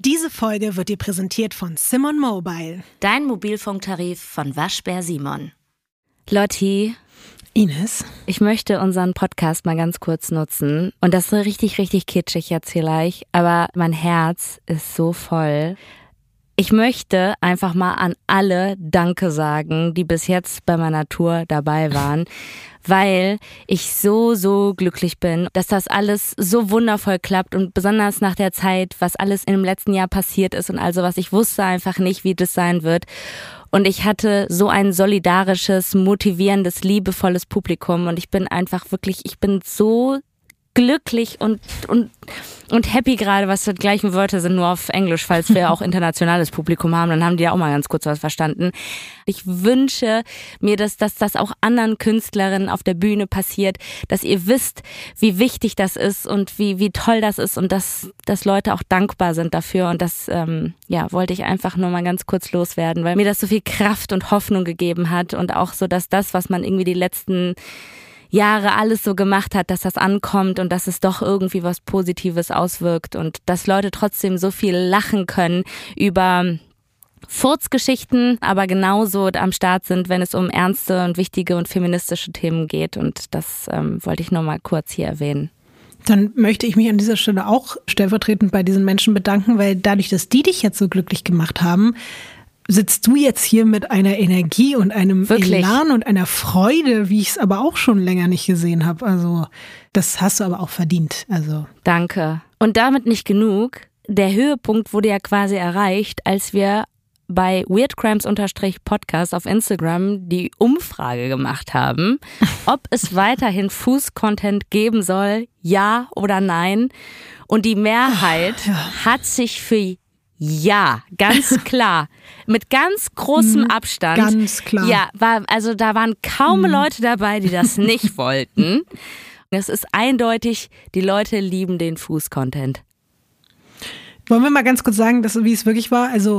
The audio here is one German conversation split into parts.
Diese Folge wird dir präsentiert von Simon Mobile. Dein Mobilfunktarif von Waschbär Simon. Lotti. Ines. Ich möchte unseren Podcast mal ganz kurz nutzen. Und das ist richtig, richtig kitschig jetzt hier gleich. Aber mein Herz ist so voll. Ich möchte einfach mal an alle Danke sagen, die bis jetzt bei meiner Tour dabei waren, weil ich so glücklich bin, dass das alles so wundervoll klappt und besonders nach der Zeit, was alles im letzten Jahr passiert ist und also was ich wusste einfach nicht, wie das sein wird. Und ich hatte so ein solidarisches, motivierendes, liebevolles Publikum und ich bin so glücklich und happy gerade, was die gleichen Wörter sind, nur auf Englisch, falls wir auch internationales Publikum haben, dann haben die ja auch mal ganz kurz was verstanden. Ich wünsche mir, dass das auch anderen Künstlerinnen auf der Bühne passiert, dass ihr wisst, wie wichtig das ist und wie toll das ist und dass Leute auch dankbar sind dafür und das wollte ich einfach nur mal ganz kurz loswerden, weil mir das so viel Kraft und Hoffnung gegeben hat und auch so, dass das, was man irgendwie die letzten Jahre alles so gemacht hat, dass das ankommt und dass es doch irgendwie was Positives auswirkt und dass Leute trotzdem so viel lachen können über Furzgeschichten, aber genauso am Start sind, wenn es um ernste und wichtige und feministische Themen geht und das wollte ich nur mal kurz hier erwähnen. Dann möchte ich mich an dieser Stelle auch stellvertretend bei diesen Menschen bedanken, weil dadurch, dass die dich jetzt so glücklich gemacht haben, sitzt du jetzt hier mit einer Energie und einem Elan und einer Freude, wie ich es aber auch schon länger nicht gesehen habe. Also das hast du aber auch verdient. Also danke. Und damit nicht genug. Der Höhepunkt wurde ja quasi erreicht, als wir bei weirdcrimes_podcast auf Instagram die Umfrage gemacht haben, ob es weiterhin Fuß-Content geben soll, ja oder nein. Und die Mehrheit hat sich für ja, ganz klar. Mit ganz großem Abstand. Ganz klar. Ja, da waren kaum Leute dabei, die das nicht wollten. Es ist eindeutig, die Leute lieben den Fuß-Content. Wollen wir mal ganz kurz sagen, wie es wirklich war? Also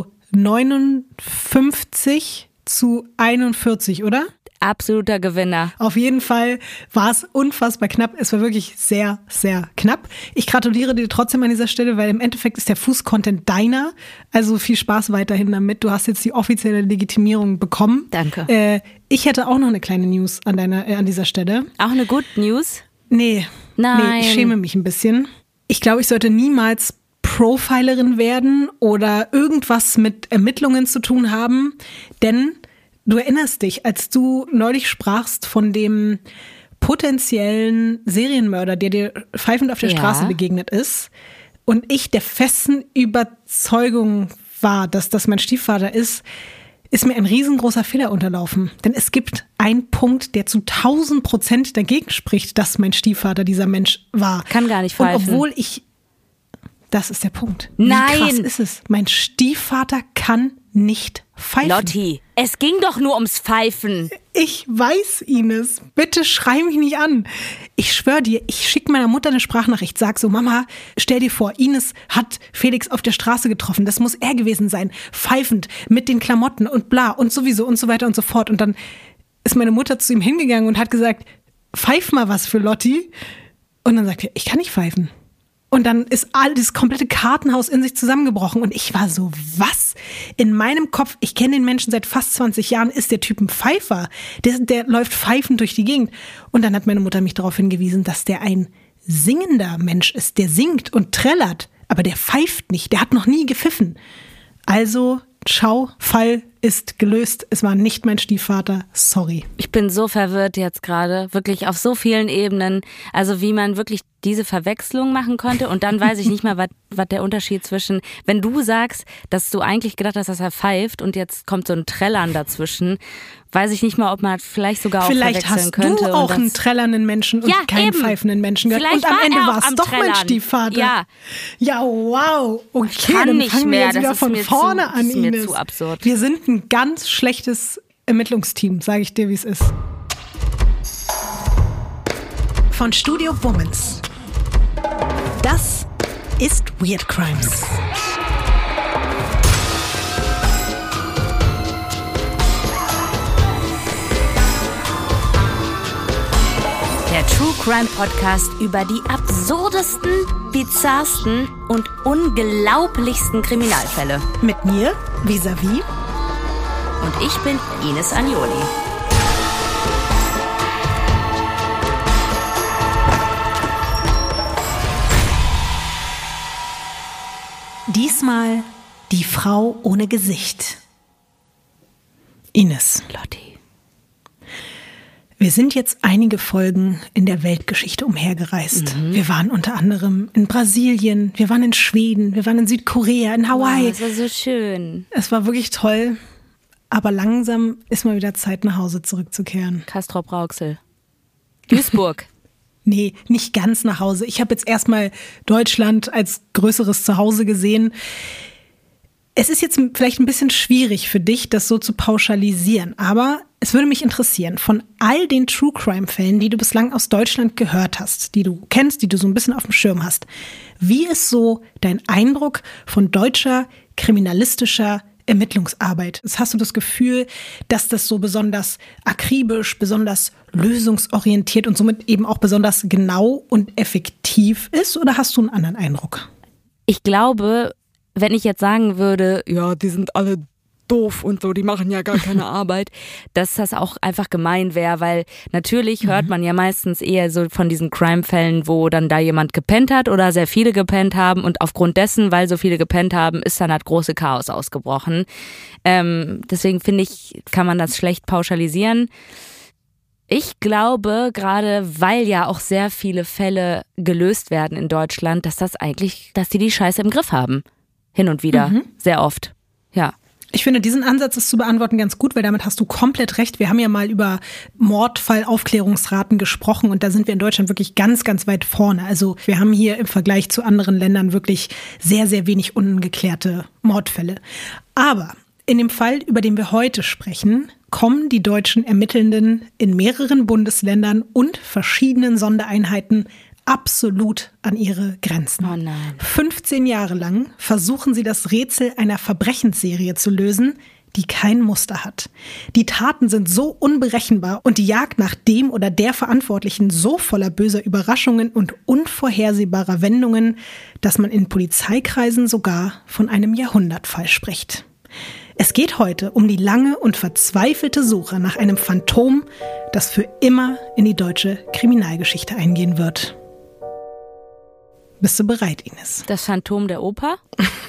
59-41, oder? Absoluter Gewinner. Auf jeden Fall war es unfassbar knapp. Es war wirklich sehr, sehr knapp. Ich gratuliere dir trotzdem an dieser Stelle, weil im Endeffekt ist der Fuß-Content deiner. Also viel Spaß weiterhin damit. Du hast jetzt die offizielle Legitimierung bekommen. Danke. Ich hätte auch noch eine kleine News an dieser Stelle. Auch eine Good News? Nee. Nein. Nee, ich schäme mich ein bisschen. Ich glaube, ich sollte niemals Profilerin werden oder irgendwas mit Ermittlungen zu tun haben, denn du erinnerst dich, als du neulich sprachst von dem potenziellen Serienmörder, der dir pfeifend auf der Straße begegnet ist und ich der festen Überzeugung war, dass das mein Stiefvater ist mir ein riesengroßer Fehler unterlaufen. Denn es gibt einen Punkt, der zu 1000% dagegen spricht, dass mein Stiefvater dieser Mensch war. Kann gar nicht pfeifen. Und obwohl das ist der Punkt. Nein. Wie krass ist es? Mein Stiefvater kann nicht pfeifen. Lotti, es ging doch nur ums Pfeifen. Ich weiß, Ines. Bitte schrei mich nicht an. Ich schwöre dir, ich schicke meiner Mutter eine Sprachnachricht. Sag so, Mama, stell dir vor, Ines hat Felix auf der Straße getroffen. Das muss er gewesen sein. Pfeifend, mit den Klamotten und bla und sowieso und so weiter und so fort. Und dann ist meine Mutter zu ihm hingegangen und hat gesagt, pfeif mal was für Lotti. Und dann sagt er, ich kann nicht pfeifen. Und dann ist das komplette Kartenhaus in sich zusammengebrochen. Und ich war so, was? In meinem Kopf, ich kenne den Menschen seit fast 20 Jahren, ist der Typ ein Pfeifer. Der läuft pfeifend durch die Gegend. Und dann hat meine Mutter mich darauf hingewiesen, dass der ein singender Mensch ist. Der singt und trällert, aber der pfeift nicht. Der hat noch nie gepfiffen. Also, ciao, Fall ist gelöst. Es war nicht mein Stiefvater. Sorry. Ich bin so verwirrt jetzt gerade. Wirklich auf so vielen Ebenen. Also wie man wirklich diese Verwechslung machen konnte. Und dann weiß ich nicht mal, was der Unterschied zwischen, wenn du sagst, dass du eigentlich gedacht hast, dass er pfeift und jetzt kommt so ein Trällern dazwischen, weiß ich nicht mal, ob man vielleicht sogar auch verwechseln könnte. Vielleicht hast du auch einen trällernden Menschen und keinen pfeifenden Menschen gehabt. Und am Ende war es doch mein Stiefvater. Ja, wow. Okay, dann fangen wir jetzt wieder von vorne an, Ines. Das ist mir zu absurd. Wir sind ein ganz schlechtes Ermittlungsteam, sage ich dir, wie es ist. Von Studio Womans. Das ist Weird Crimes. Der True Crime Podcast über die absurdesten, bizarrsten und unglaublichsten Kriminalfälle. Mit mir, Vis-a-vis. Und ich bin Ines Agnoli. Diesmal die Frau ohne Gesicht. Ines. Lotti. Wir sind jetzt einige Folgen in der Weltgeschichte umhergereist. Wir waren unter anderem in Brasilien, wir waren in Schweden, wir waren in Südkorea, in Hawaii. Oh, das war so schön. Es war wirklich toll, aber langsam ist mal wieder Zeit, nach Hause zurückzukehren. Castrop-Rauxel. Duisburg. Nee, nicht ganz nach Hause. Ich habe jetzt erstmal Deutschland als größeres Zuhause gesehen. Es ist jetzt vielleicht ein bisschen schwierig für dich, das so zu pauschalisieren, aber es würde mich interessieren, von all den True-Crime-Fällen, die du bislang aus Deutschland gehört hast, die du kennst, die du so ein bisschen auf dem Schirm hast, wie ist so dein Eindruck von deutscher kriminalistischer Ermittlungsarbeit? Hast du das Gefühl, dass das so besonders akribisch, besonders lösungsorientiert und somit eben auch besonders genau und effektiv ist, oder hast du einen anderen Eindruck? Ich glaube, wenn ich jetzt sagen würde, ja, die sind alle doof und so, die machen ja gar keine Arbeit, dass das auch einfach gemein wäre, weil natürlich hört man ja meistens eher so von diesen Crime-Fällen, wo dann da jemand gepennt hat oder sehr viele gepennt haben und aufgrund dessen, weil so viele gepennt haben, ist dann halt große Chaos ausgebrochen. Deswegen finde ich, kann man das schlecht pauschalisieren. Ich glaube, gerade weil ja auch sehr viele Fälle gelöst werden in Deutschland, dass die Scheiße im Griff haben. Hin und wieder. Sehr oft. Ja. Ich finde, diesen Ansatz ist zu beantworten ganz gut, weil damit hast du komplett recht. Wir haben ja mal über Mordfallaufklärungsraten gesprochen und da sind wir in Deutschland wirklich ganz, ganz weit vorne. Also wir haben hier im Vergleich zu anderen Ländern wirklich sehr, sehr wenig ungeklärte Mordfälle. Aber in dem Fall, über den wir heute sprechen, kommen die deutschen Ermittelnden in mehreren Bundesländern und verschiedenen Sondereinheiten absolut an ihre Grenzen. Oh nein. 15 Jahre lang versuchen sie das Rätsel einer Verbrechensserie zu lösen, die kein Muster hat. Die Taten sind so unberechenbar und die Jagd nach dem oder der Verantwortlichen so voller böser Überraschungen und unvorhersehbarer Wendungen, dass man in Polizeikreisen sogar von einem Jahrhundertfall spricht. Es geht heute um die lange und verzweifelte Suche nach einem Phantom, das für immer in die deutsche Kriminalgeschichte eingehen wird. Bist du bereit, Ines? Das Phantom der Oper?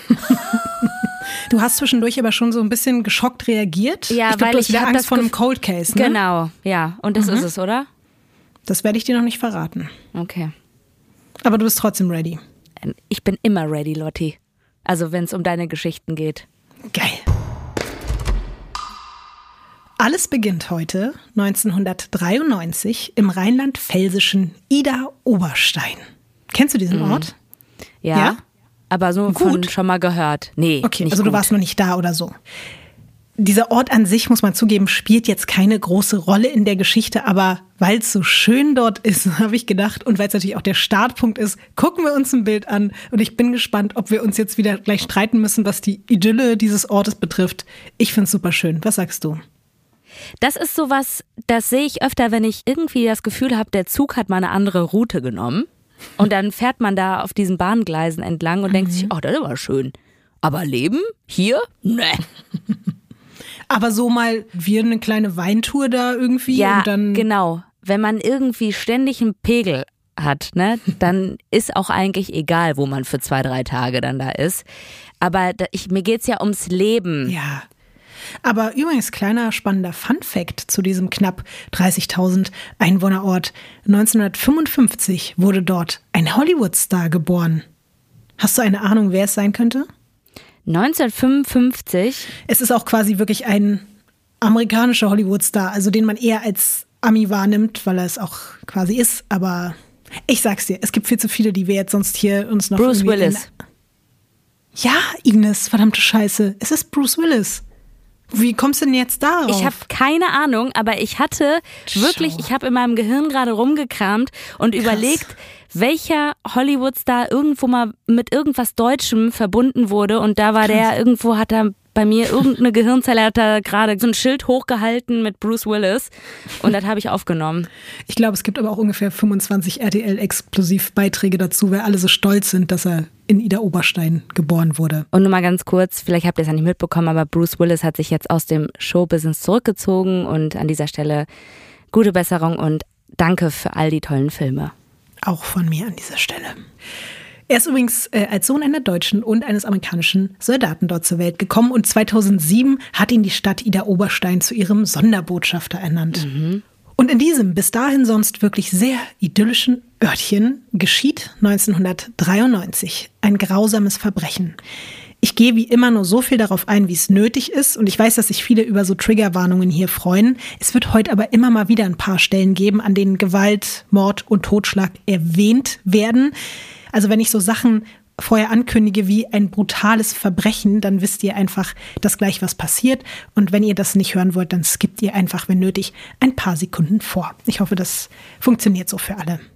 Du hast zwischendurch aber schon so ein bisschen geschockt reagiert. Ja, ich glaub, du hast wieder Angst vor einem Cold Case, ne? Genau, ja. Und das ist es, oder? Das werde ich dir noch nicht verraten. Okay. Aber du bist trotzdem ready. Ich bin immer ready, Lotti. Also wenn es um deine Geschichten geht. Geil. Alles beginnt heute, 1993, im rheinland-pfälzischen Idar-Oberstein. Kennst du diesen Ort? Ja, aber so schon mal gehört. Nee, okay, nicht also gut. Du warst noch nicht da oder so. Dieser Ort an sich, muss man zugeben, spielt jetzt keine große Rolle in der Geschichte, aber weil es so schön dort ist, habe ich gedacht, und weil es natürlich auch der Startpunkt ist, gucken wir uns ein Bild an und ich bin gespannt, ob wir uns jetzt wieder gleich streiten müssen, was die Idylle dieses Ortes betrifft. Ich finde es super schön. Was sagst du? Das ist sowas, das sehe ich öfter, wenn ich irgendwie das Gefühl habe, der Zug hat mal eine andere Route genommen. Und dann fährt man da auf diesen Bahngleisen entlang und denkt sich, oh, das ist aber schön. Aber leben? Hier? Nee. Aber so mal wie eine kleine Weintour da irgendwie? Ja, und dann genau. Wenn man irgendwie ständig einen Pegel hat, ne, dann ist auch eigentlich egal, wo man für 2-3 Tage dann da ist. Aber mir geht's ja ums Leben. Ja. Aber übrigens, kleiner spannender Funfact zu diesem knapp 30.000 Einwohnerort. 1955 wurde dort ein Hollywood-Star geboren. Hast du eine Ahnung, wer es sein könnte? 1955? Es ist auch quasi wirklich ein amerikanischer Hollywood-Star, also den man eher als Ami wahrnimmt, weil er es auch quasi ist. Aber ich sag's dir, es gibt viel zu viele, die wir jetzt sonst hier uns noch... Bruce Willis. Ja, Ines, verdammte Scheiße. Es ist Bruce Willis. Wie kommst du denn jetzt darauf? Ich habe keine Ahnung, aber ich habe in meinem Gehirn gerade rumgekramt und überlegt, welcher Hollywood-Star irgendwo mal mit irgendwas Deutschem verbunden wurde und da war der irgendwo, hat er bei mir irgendeine Gehirnzelle hat da gerade so ein Schild hochgehalten mit Bruce Willis und das habe ich aufgenommen. Ich glaube, es gibt aber auch ungefähr 25 RTL-Exklusiv-Beiträge dazu, weil alle so stolz sind, dass er in Ida Oberstein geboren wurde. Und nur mal ganz kurz, vielleicht habt ihr es ja nicht mitbekommen, aber Bruce Willis hat sich jetzt aus dem Showbusiness zurückgezogen und an dieser Stelle gute Besserung und danke für all die tollen Filme. Auch von mir an dieser Stelle. Er ist übrigens als Sohn einer Deutschen und eines amerikanischen Soldaten dort zur Welt gekommen und 2007 hat ihn die Stadt Ida Oberstein zu ihrem Sonderbotschafter ernannt. Und in diesem bis dahin sonst wirklich sehr idyllischen Örtchen geschieht 1993 ein grausames Verbrechen. Ich gehe wie immer nur so viel darauf ein, wie es nötig ist. Und ich weiß, dass sich viele über so Triggerwarnungen hier freuen. Es wird heute aber immer mal wieder ein paar Stellen geben, an denen Gewalt, Mord und Totschlag erwähnt werden. Also wenn ich so Sachen vorher ankündige wie ein brutales Verbrechen, dann wisst ihr einfach, dass gleich was passiert. Und wenn ihr das nicht hören wollt, dann skippt ihr einfach, wenn nötig, ein paar Sekunden vor. Ich hoffe, das funktioniert so für alle.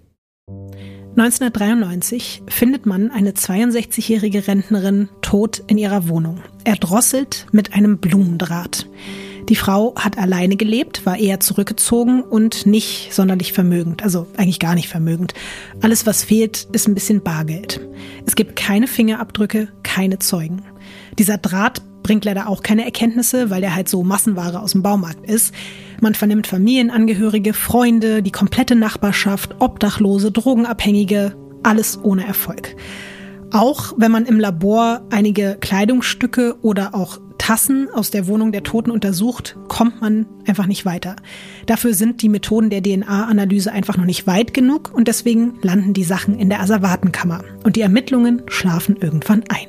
1993 findet man eine 62-jährige Rentnerin tot in ihrer Wohnung, erdrosselt mit einem Blumendraht. Die Frau hat alleine gelebt, war eher zurückgezogen und nicht sonderlich vermögend, also eigentlich gar nicht vermögend. Alles, was fehlt, ist ein bisschen Bargeld. Es gibt keine Fingerabdrücke, keine Zeugen. Dieser Draht bringt leider auch keine Erkenntnisse, weil der halt so Massenware aus dem Baumarkt ist. Man vernimmt Familienangehörige, Freunde, die komplette Nachbarschaft, Obdachlose, Drogenabhängige, alles ohne Erfolg. Auch wenn man im Labor einige Kleidungsstücke oder auch Tassen aus der Wohnung der Toten untersucht, kommt man einfach nicht weiter. Dafür sind die Methoden der DNA-Analyse einfach noch nicht weit genug und deswegen landen die Sachen in der Asservatenkammer und die Ermittlungen schlafen irgendwann ein.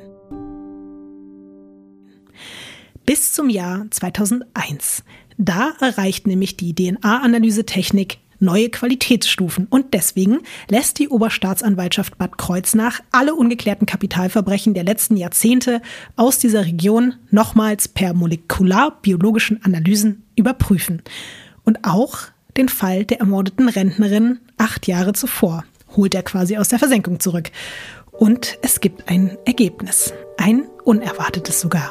Bis zum Jahr 2001. Da erreicht nämlich die DNA-Analysetechnik neue Qualitätsstufen und deswegen lässt die Oberstaatsanwaltschaft Bad Kreuznach alle ungeklärten Kapitalverbrechen der letzten Jahrzehnte aus dieser Region nochmals per molekularbiologischen Analysen überprüfen. Und auch den Fall der ermordeten Rentnerin 8 Jahre zuvor holt er quasi aus der Versenkung zurück. Und es gibt ein Ergebnis, ein unerwartetes sogar.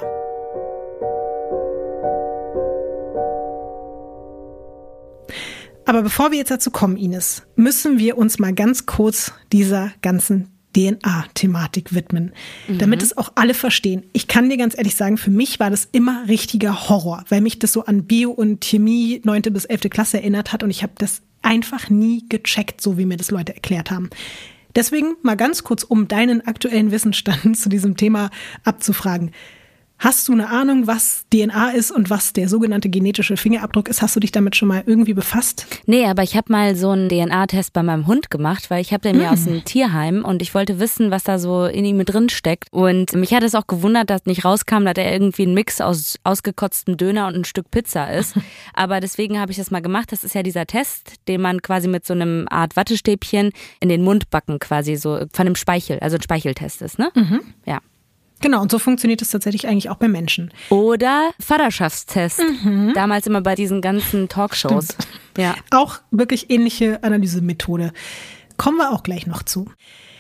Aber bevor wir jetzt dazu kommen, Ines, müssen wir uns mal ganz kurz dieser ganzen DNA-Thematik widmen, damit es auch alle verstehen. Ich kann dir ganz ehrlich sagen, für mich war das immer richtiger Horror, weil mich das so an Bio und Chemie 9. bis 11. Klasse erinnert hat und ich habe das einfach nie gecheckt, so wie mir das Leute erklärt haben. Deswegen mal ganz kurz, um deinen aktuellen Wissensstand zu diesem Thema abzufragen. Hast du eine Ahnung, was DNA ist und was der sogenannte genetische Fingerabdruck ist? Hast du dich damit schon mal irgendwie befasst? Nee, aber ich habe mal so einen DNA-Test bei meinem Hund gemacht, weil ich habe den ja aus dem Tierheim und ich wollte wissen, was da so in ihm drin steckt. Und mich hat es auch gewundert, dass nicht rauskam, dass er irgendwie ein Mix aus ausgekotztem Döner und ein Stück Pizza ist. Aber deswegen habe ich das mal gemacht. Das ist ja dieser Test, den man quasi mit so einem Art Wattestäbchen in den Mund backen quasi, so von einem Speichel, also ein Speicheltest ist, ne? Ja. Genau, und so funktioniert es tatsächlich eigentlich auch bei Menschen. Oder Vaterschaftstest. Damals immer bei diesen ganzen Talkshows. Stimmt. Ja. Auch wirklich ähnliche Analysemethode. Kommen wir auch gleich noch zu.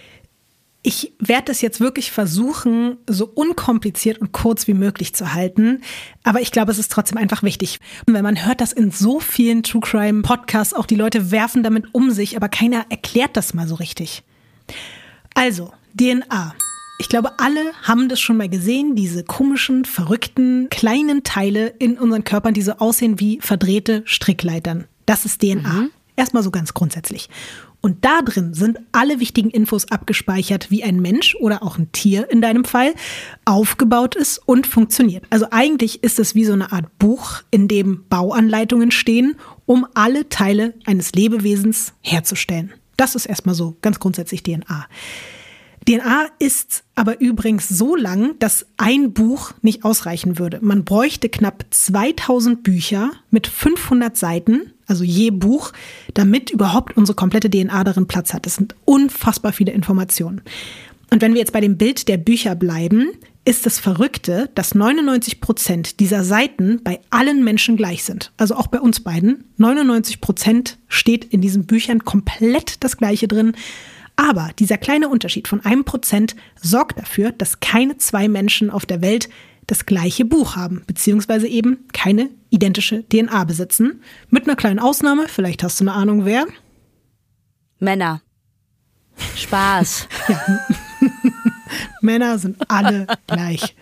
Ich werde das jetzt wirklich versuchen, so unkompliziert und kurz wie möglich zu halten. Aber ich glaube, es ist trotzdem einfach wichtig. Und wenn man hört das in so vielen True Crime Podcasts, auch die Leute werfen damit um sich, aber keiner erklärt das mal so richtig. Also, DNA. Ich glaube, alle haben das schon mal gesehen, diese komischen, verrückten, kleinen Teile in unseren Körpern, die so aussehen wie verdrehte Strickleitern. Das ist DNA. Erstmal so ganz grundsätzlich. Und da drin sind alle wichtigen Infos abgespeichert, wie ein Mensch oder auch ein Tier in deinem Fall aufgebaut ist und funktioniert. Also eigentlich ist es wie so eine Art Buch, in dem Bauanleitungen stehen, um alle Teile eines Lebewesens herzustellen. Das ist erstmal so ganz grundsätzlich DNA. DNA ist aber übrigens so lang, dass ein Buch nicht ausreichen würde. Man bräuchte knapp 2000 Bücher mit 500 Seiten, also je Buch, damit überhaupt unsere komplette DNA darin Platz hat. Das sind unfassbar viele Informationen. Und wenn wir jetzt bei dem Bild der Bücher bleiben, ist das Verrückte, dass 99% dieser Seiten bei allen Menschen gleich sind. Also auch bei uns beiden. 99% steht in diesen Büchern komplett das Gleiche drin. Aber dieser kleine Unterschied von 1% sorgt dafür, dass keine 2 Menschen auf der Welt das gleiche Buch haben, beziehungsweise eben keine identische DNA besitzen. Mit einer kleinen Ausnahme, vielleicht hast du eine Ahnung, wer? Männer. Spaß. Ja. Männer sind alle gleich.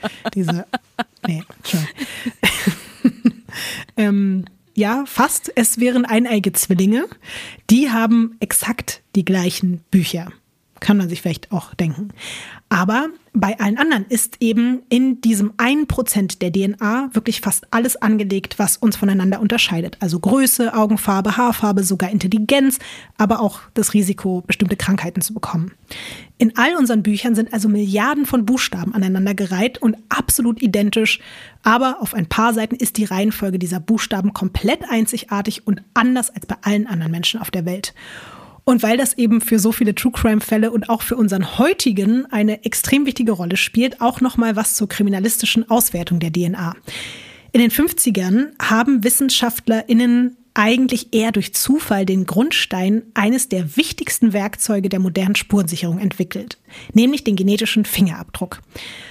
Ja, fast. Es wären eineige Zwillinge. Die haben exakt die gleichen Bücher. Kann man sich vielleicht auch denken. Aber bei allen anderen ist eben in diesem 1% der DNA wirklich fast alles angelegt, was uns voneinander unterscheidet. Also Größe, Augenfarbe, Haarfarbe, sogar Intelligenz, aber auch das Risiko, bestimmte Krankheiten zu bekommen. In all unseren Büchern sind also Milliarden von Buchstaben aneinandergereiht und absolut identisch. Aber auf ein paar Seiten ist die Reihenfolge dieser Buchstaben komplett einzigartig und anders als bei allen anderen Menschen auf der Welt. Und weil das eben für so viele True-Crime-Fälle und auch für unseren heutigen eine extrem wichtige Rolle spielt, auch nochmal was zur kriminalistischen Auswertung der DNA. In den 50ern haben WissenschaftlerInnen eigentlich eher durch Zufall den Grundstein eines der wichtigsten Werkzeuge der modernen Spurensicherung entwickelt, nämlich den genetischen Fingerabdruck.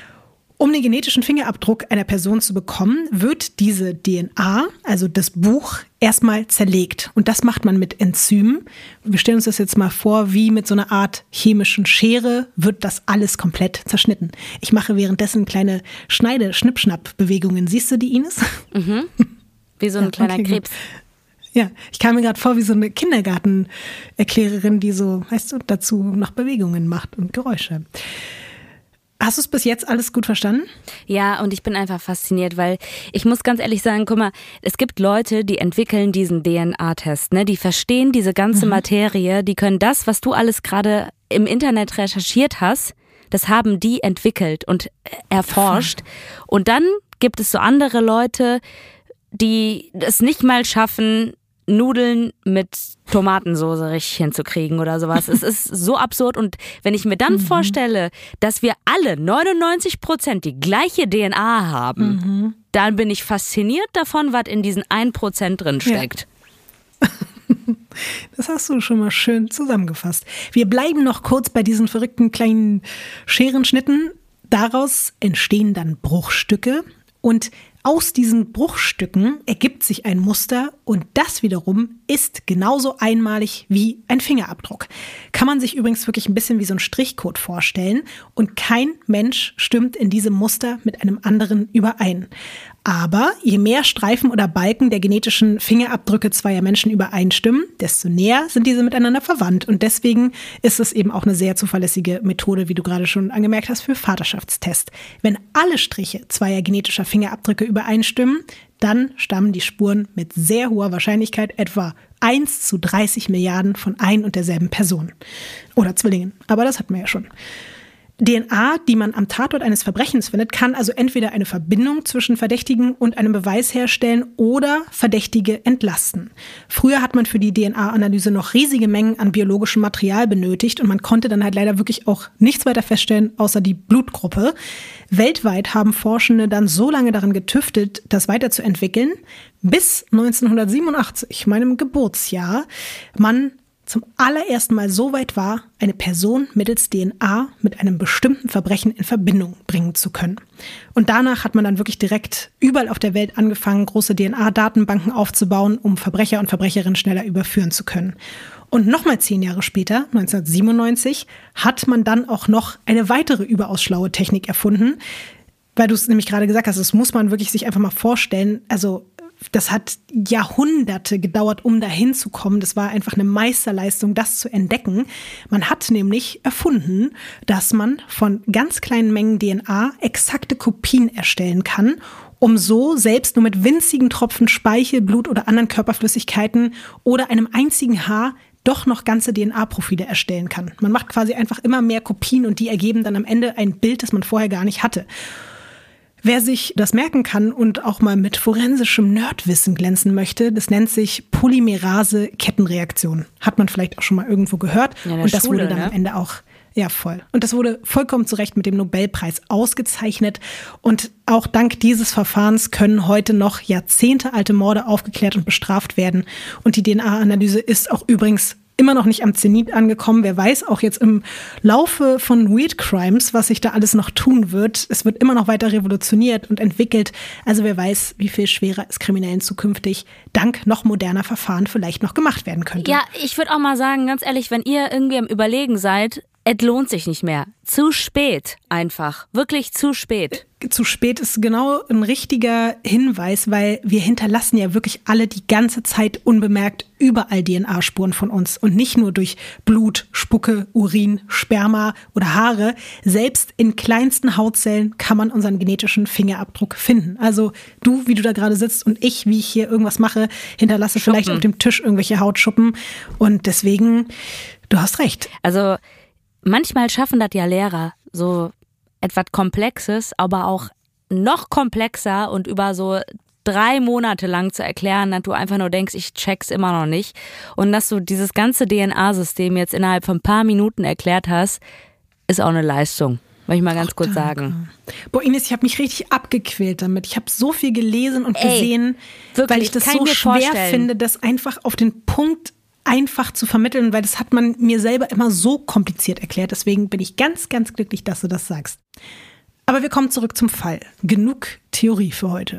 Um den genetischen Fingerabdruck einer Person zu bekommen, wird diese DNA, also das Buch, erstmal zerlegt. Und das macht man mit Enzymen. Wir stellen uns das jetzt mal vor, wie mit so einer Art chemischen Schere wird das alles komplett zerschnitten. Ich mache währenddessen kleine Schnipp-Schnapp-Bewegungen. Siehst du die, Ines? Mhm. Wie so ein kleiner Krebs. Ja, ich kam mir gerade vor wie so eine Kindergartenerklärerin, die so, weißt du, dazu noch Bewegungen macht und Geräusche. Hast du es bis jetzt alles gut verstanden? Ja, und ich bin einfach fasziniert, weil ich muss ganz ehrlich sagen, guck mal, es gibt Leute, die entwickeln diesen DNA-Test, ne? Die verstehen diese ganze Materie, die können das, was du alles gerade im Internet recherchiert hast, das haben die entwickelt und erforscht. Und dann gibt es so andere Leute, die es nicht mal schaffen, Nudeln mit Tomatensoße richtig hinzukriegen oder sowas. Es ist so absurd. Und wenn ich mir dann vorstelle, dass wir alle 99% die gleiche DNA haben, dann bin ich fasziniert davon, was in diesen 1% drin steckt. Ja. Das hast du schon mal schön zusammengefasst. Wir bleiben noch kurz bei diesen verrückten kleinen Scherenschnitten. Daraus entstehen dann Bruchstücke und aus diesen Bruchstücken ergibt sich ein Muster und das wiederum ist genauso einmalig wie ein Fingerabdruck. Kann man sich übrigens wirklich ein bisschen wie so ein Strichcode vorstellen und kein Mensch stimmt in diesem Muster mit einem anderen überein. Aber je mehr Streifen oder Balken der genetischen Fingerabdrücke zweier Menschen übereinstimmen, desto näher sind diese miteinander verwandt. Und deswegen ist es eben auch eine sehr zuverlässige Methode, wie du gerade schon angemerkt hast, für Vaterschaftstest. Wenn alle Striche zweier genetischer Fingerabdrücke übereinstimmen, dann stammen die Spuren mit sehr hoher Wahrscheinlichkeit etwa 1 zu 30 Milliarden von ein und derselben Person. Oder Zwillingen, aber das hatten wir ja schon. DNA, die man am Tatort eines Verbrechens findet, kann also entweder eine Verbindung zwischen Verdächtigen und einem Beweis herstellen oder Verdächtige entlasten. Früher hat man für die DNA-Analyse noch riesige Mengen an biologischem Material benötigt und man konnte dann halt leider wirklich auch nichts weiter feststellen, außer die Blutgruppe. Weltweit haben Forschende dann so lange daran getüftelt, das weiterzuentwickeln, bis 1987, meinem Geburtsjahr, man zum allerersten Mal so weit war, eine Person mittels DNA mit einem bestimmten Verbrechen in Verbindung bringen zu können. Und danach hat man dann wirklich direkt überall auf der Welt angefangen, große DNA-Datenbanken aufzubauen, um Verbrecher und Verbrecherinnen schneller überführen zu können. Und nochmal 10 Jahre später, 1997, hat man dann auch noch eine weitere überaus schlaue Technik erfunden, weil du es nämlich gerade gesagt hast, das muss man wirklich sich einfach mal vorstellen, also das hat Jahrhunderte gedauert, um dahin zu kommen. Das war einfach eine Meisterleistung, das zu entdecken. Man hat nämlich erfunden, dass man von ganz kleinen Mengen DNA exakte Kopien erstellen kann, um so selbst nur mit winzigen Tropfen Speichel, Blut oder anderen Körperflüssigkeiten oder einem einzigen Haar doch noch ganze DNA-Profile erstellen kann. Man macht quasi einfach immer mehr Kopien und die ergeben dann am Ende ein Bild, das man vorher gar nicht hatte. Wer sich das merken kann und auch mal mit forensischem Nerdwissen glänzen möchte, das nennt sich Polymerase-Kettenreaktion. Hat man vielleicht auch schon mal irgendwo gehört. Ja, und das Schule, wurde dann am Ende auch, ja voll. Und das wurde vollkommen zu Recht mit dem Nobelpreis ausgezeichnet. Und auch dank dieses Verfahrens können heute noch jahrzehntealte Morde aufgeklärt und bestraft werden. Und die DNA-Analyse ist auch übrigens immer noch nicht am Zenit angekommen. Wer weiß auch jetzt im Laufe von Weird Crimes, was sich da alles noch tun wird. Es wird immer noch weiter revolutioniert und entwickelt. Also wer weiß, wie viel schwerer es Kriminellen zukünftig dank noch moderner Verfahren vielleicht noch gemacht werden könnte. Ja, ich würde auch mal sagen, ganz ehrlich, wenn ihr irgendwie am Überlegen seid, es lohnt sich nicht mehr. Zu spät einfach. Wirklich zu spät. Zu spät ist genau ein richtiger Hinweis, weil wir hinterlassen ja wirklich alle die ganze Zeit unbemerkt überall DNA-Spuren von uns. Und nicht nur durch Blut, Spucke, Urin, Sperma oder Haare. Selbst in kleinsten Hautzellen kann man unseren genetischen Fingerabdruck finden. Also du, wie du da gerade sitzt, und ich, wie ich hier irgendwas mache, hinterlasse vielleicht auf dem Tisch irgendwelche Hautschuppen. Und deswegen, du hast recht. Also manchmal schaffen das ja Lehrer, so etwas Komplexes, aber auch noch komplexer und über so 3 Monate lang zu erklären, dass du einfach nur denkst, ich check's immer noch nicht. Und dass du dieses ganze DNA-System jetzt innerhalb von ein paar Minuten erklärt hast, ist auch eine Leistung. Wollte ich mal ganz kurz sagen. Boah, Ines, ich habe mich richtig abgequält damit. Ich habe so viel gelesen und gesehen, wirklich, weil ich das so schwer finde, das einfach auf den Punkt einfach zu vermitteln, weil das hat man mir selber immer so kompliziert erklärt. Deswegen bin ich ganz, ganz glücklich, dass du das sagst. Aber wir kommen zurück zum Fall. Genug Theorie für heute.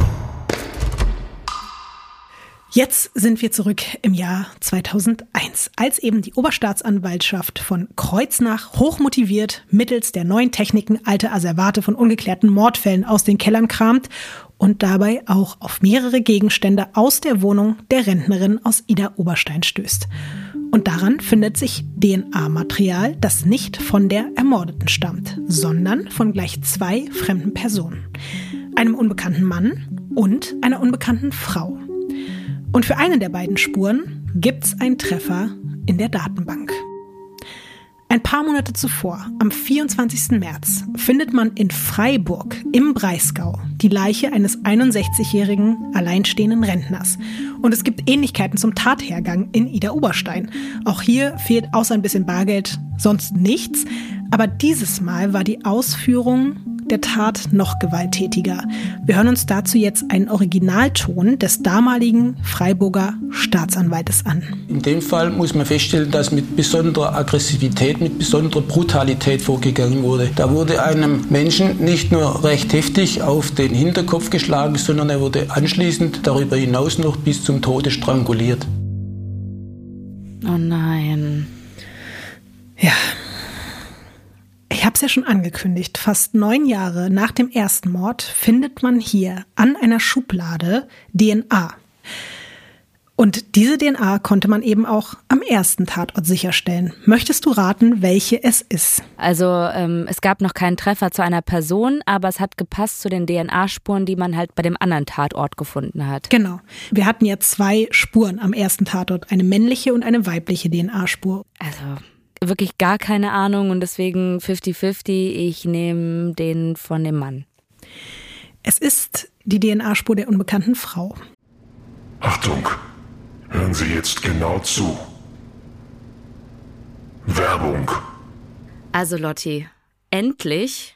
Jetzt sind wir zurück im Jahr 2001, als eben die Oberstaatsanwaltschaft von Kreuznach hochmotiviert mittels der neuen Techniken alte Asservate von ungeklärten Mordfällen aus den Kellern kramt und dabei auch auf mehrere Gegenstände aus der Wohnung der Rentnerin aus Idar-Oberstein stößt. Und daran findet sich DNA-Material, das nicht von der Ermordeten stammt, sondern von gleich 2 fremden Personen. Einem unbekannten Mann und einer unbekannten Frau. Und für eine der beiden Spuren gibt's einen Treffer in der Datenbank. Ein paar Monate zuvor, am 24. März, findet man in Freiburg im Breisgau die Leiche eines 61-jährigen alleinstehenden Rentners. Und es gibt Ähnlichkeiten zum Tathergang in Idar-Oberstein. Auch hier fehlt außer ein bisschen Bargeld sonst nichts. Aber dieses Mal war die Ausführung der Tat noch gewalttätiger. Wir hören uns dazu jetzt einen Originalton des damaligen Freiburger Staatsanwaltes an. In dem Fall muss man feststellen, dass mit besonderer Aggressivität, mit besonderer Brutalität vorgegangen wurde. Da wurde einem Menschen nicht nur recht heftig auf den Hinterkopf geschlagen, sondern er wurde anschließend darüber hinaus noch bis zum Tode stranguliert. Oh nein. Ja. Ich habe es ja schon angekündigt, fast 9 Jahre nach dem ersten Mord findet man hier an einer Schublade DNA. Und diese DNA konnte man eben auch am ersten Tatort sicherstellen. Möchtest du raten, welche es ist? Also es gab noch keinen Treffer zu einer Person, aber es hat gepasst zu den DNA-Spuren, die man halt bei dem anderen Tatort gefunden hat. Genau. Wir hatten ja 2 Spuren am ersten Tatort, eine männliche und eine weibliche DNA-Spur. Also wirklich gar keine Ahnung und deswegen 50-50, ich nehme den von dem Mann. Es ist die DNA-Spur der unbekannten Frau. Achtung, hören Sie jetzt genau zu. Werbung. Also Lotti, endlich,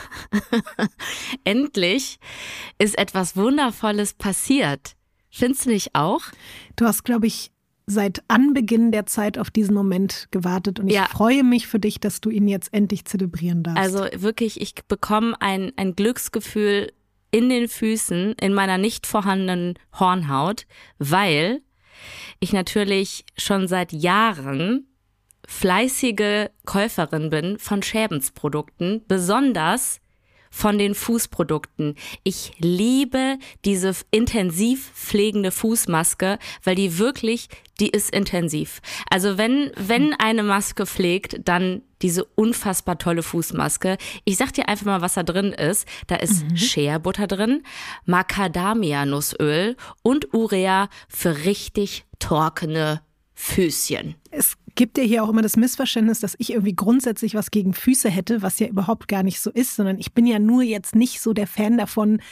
endlich ist etwas Wundervolles passiert. Findest du nicht auch? Du hast, glaube ich, seit Anbeginn der Zeit auf diesen Moment gewartet und ich freue mich für dich, dass du ihn jetzt endlich zelebrieren darfst. Also wirklich, ich bekomme ein Glücksgefühl in den Füßen, in meiner nicht vorhandenen Hornhaut, weil ich natürlich schon seit Jahren fleißige Käuferin bin von Schäbensprodukten, besonders von den Fußprodukten. Ich liebe diese intensiv pflegende Fußmaske, weil die ist intensiv. Also wenn eine Maske pflegt, dann diese unfassbar tolle Fußmaske. Ich sag dir einfach mal, was da drin ist. Da ist Shea-Butter drin, Macadamia-Nussöl und Urea für richtig trockene Füßchen. Es gibt ja hier auch immer das Missverständnis, dass ich irgendwie grundsätzlich was gegen Füße hätte, was ja überhaupt gar nicht so ist, sondern ich bin ja nur jetzt nicht so der Fan davon,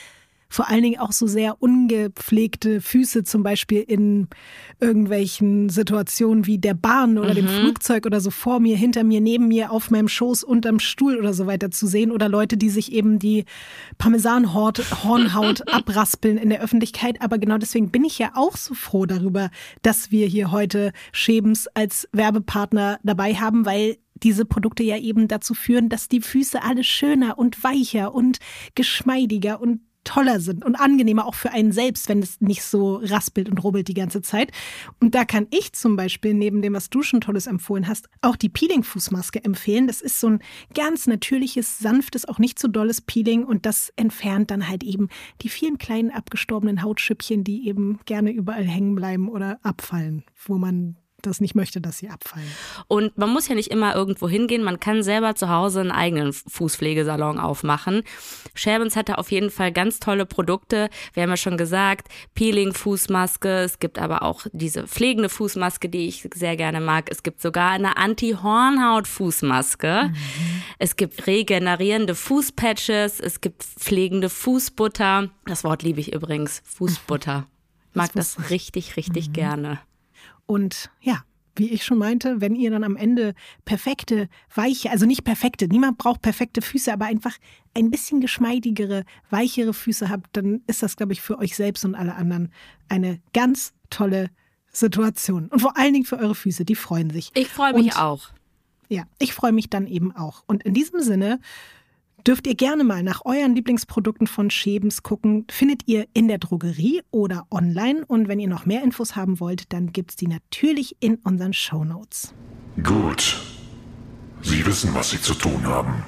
vor allen Dingen auch so sehr ungepflegte Füße, zum Beispiel in irgendwelchen Situationen wie der Bahn oder dem Flugzeug oder so vor mir, hinter mir, neben mir, auf meinem Schoß, unterm Stuhl oder so weiter zu sehen. Oder Leute, die sich eben die Parmesan-Hornhaut abraspeln in der Öffentlichkeit. Aber genau deswegen bin ich ja auch so froh darüber, dass wir hier heute Schebens als Werbepartner dabei haben, weil diese Produkte ja eben dazu führen, dass die Füße alle schöner und weicher und geschmeidiger und toller sind und angenehmer auch für einen selbst, wenn es nicht so raspelt und rubbelt die ganze Zeit. Und da kann ich zum Beispiel, neben dem, was du schon Tolles empfohlen hast, auch die Peeling-Fußmaske empfehlen. Das ist so ein ganz natürliches, sanftes, auch nicht so dolles Peeling und das entfernt dann halt eben die vielen kleinen abgestorbenen Hautschüppchen, die eben gerne überall hängen bleiben oder abfallen, wo man das nicht möchte, dass sie abfallen. Und man muss ja nicht immer irgendwo hingehen, man kann selber zu Hause einen eigenen Fußpflegesalon aufmachen. Schäbens hat da auf jeden Fall ganz tolle Produkte. Wir haben ja schon gesagt, Peeling-Fußmaske, es gibt aber auch diese pflegende Fußmaske, die ich sehr gerne mag. Es gibt sogar eine Anti-Hornhaut-Fußmaske. Es gibt regenerierende Fußpatches, es gibt pflegende Fußbutter. Das Wort liebe ich übrigens, Fußbutter. Ich mag das richtig, richtig gerne. Und ja, wie ich schon meinte, wenn ihr dann am Ende perfekte, weiche, also nicht perfekte, niemand braucht perfekte Füße, aber einfach ein bisschen geschmeidigere, weichere Füße habt, dann ist das, glaube ich, für euch selbst und alle anderen eine ganz tolle Situation. Und vor allen Dingen für eure Füße, die freuen sich. Ich freue mich auch. Ja, ich freue mich dann eben auch. Und in diesem Sinne dürft ihr gerne mal nach euren Lieblingsprodukten von Schäbens gucken. Findet ihr in der Drogerie oder online. Und wenn ihr noch mehr Infos haben wollt, dann gibt's die natürlich in unseren Shownotes. Gut. Sie wissen, was Sie zu tun haben.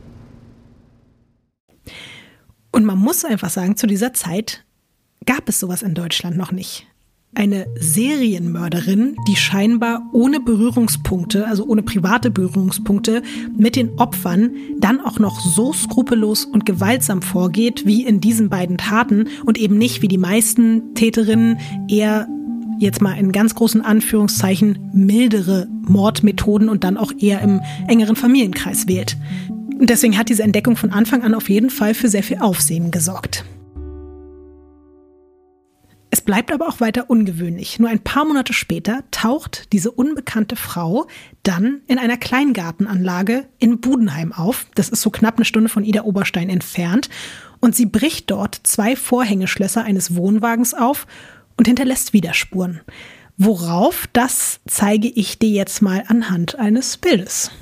Und man muss einfach sagen, zu dieser Zeit gab es sowas in Deutschland noch nicht. Eine Serienmörderin, die scheinbar ohne Berührungspunkte, also ohne private Berührungspunkte mit den Opfern dann auch noch so skrupellos und gewaltsam vorgeht wie in diesen beiden Taten und eben nicht wie die meisten Täterinnen eher jetzt mal in ganz großen Anführungszeichen mildere Mordmethoden und dann auch eher im engeren Familienkreis wählt. Und deswegen hat diese Entdeckung von Anfang an auf jeden Fall für sehr viel Aufsehen gesorgt. Es bleibt aber auch weiter ungewöhnlich. Nur ein paar Monate später taucht diese unbekannte Frau dann in einer Kleingartenanlage in Budenheim auf. Das ist so knapp eine Stunde von Idar-Oberstein entfernt. Und sie bricht dort 2 Vorhängeschlösser eines Wohnwagens auf und hinterlässt Widerspuren. Worauf, das zeige ich dir jetzt mal anhand eines Bildes.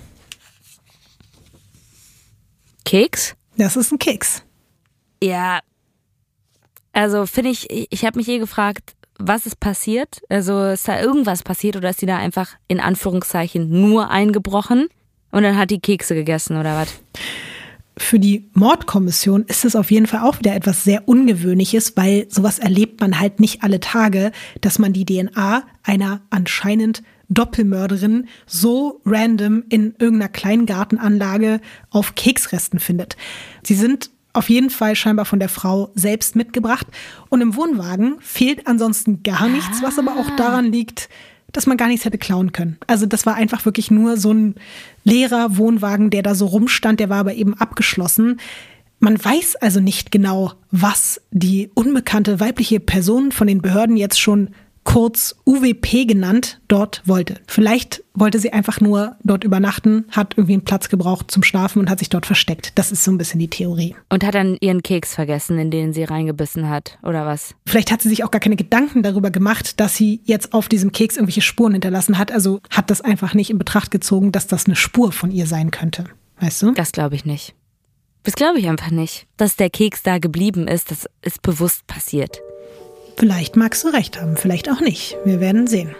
Keks? Das ist ein Keks. Ja. Also finde ich habe mich gefragt, was ist passiert? Also ist da irgendwas passiert oder ist die da einfach in Anführungszeichen nur eingebrochen und dann hat die Kekse gegessen oder was? Für die Mordkommission ist es auf jeden Fall auch wieder etwas sehr Ungewöhnliches, weil sowas erlebt man halt nicht alle Tage, dass man die DNA einer anscheinend Doppelmörderin so random in irgendeiner Kleingartenanlage auf Keksresten findet. Sie sind auf jeden Fall scheinbar von der Frau selbst mitgebracht. Und im Wohnwagen fehlt ansonsten gar nichts, was aber auch daran liegt, dass man gar nichts hätte klauen können. Also das war einfach wirklich nur so ein leerer Wohnwagen, der da so rumstand, der war aber eben abgeschlossen. Man weiß also nicht genau, was die unbekannte weibliche Person von den Behörden jetzt schon kurz UWP genannt, dort wollte. Vielleicht wollte sie einfach nur dort übernachten, hat irgendwie einen Platz gebraucht zum Schlafen und hat sich dort versteckt. Das ist so ein bisschen die Theorie. Und hat dann ihren Keks vergessen, in den sie reingebissen hat, oder was? Vielleicht hat sie sich auch gar keine Gedanken darüber gemacht, dass sie jetzt auf diesem Keks irgendwelche Spuren hinterlassen hat. Also hat das einfach nicht in Betracht gezogen, dass das eine Spur von ihr sein könnte. Weißt du? Das glaube ich nicht. Das glaube ich einfach nicht. Dass der Keks da geblieben ist, das ist bewusst passiert. Vielleicht magst du recht haben, vielleicht auch nicht. Wir werden sehen.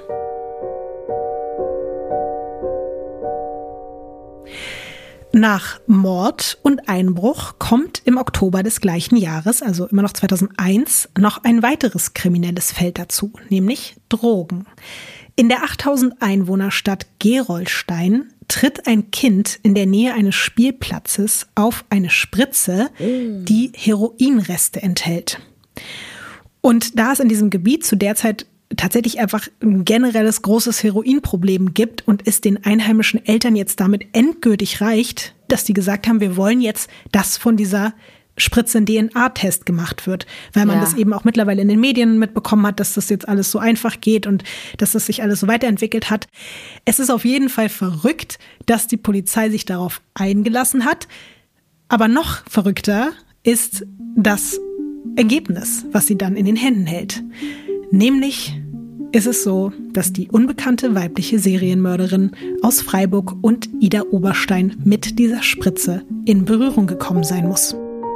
Nach Mord und Einbruch kommt im Oktober des gleichen Jahres, also immer noch 2001, noch ein weiteres kriminelles Feld dazu, nämlich Drogen. In der 8000 Einwohnerstadt Gerolstein tritt ein Kind in der Nähe eines Spielplatzes auf eine Spritze, die Heroinreste enthält. Und da es in diesem Gebiet zu der Zeit tatsächlich einfach ein generelles großes Heroinproblem gibt und es den einheimischen Eltern jetzt damit endgültig reicht, dass die gesagt haben, wir wollen jetzt das von dieser Spritze ein DNA-Test gemacht wird, weil man das eben auch mittlerweile in den Medien mitbekommen hat, dass das jetzt alles so einfach geht und dass das sich alles so weiterentwickelt hat. Es ist auf jeden Fall verrückt, dass die Polizei sich darauf eingelassen hat. Aber noch verrückter ist das Ergebnis, was sie dann in den Händen hält. Nämlich ist es so, dass die unbekannte weibliche Serienmörderin aus Freiburg und Ida Oberstein mit dieser Spritze in Berührung gekommen sein muss.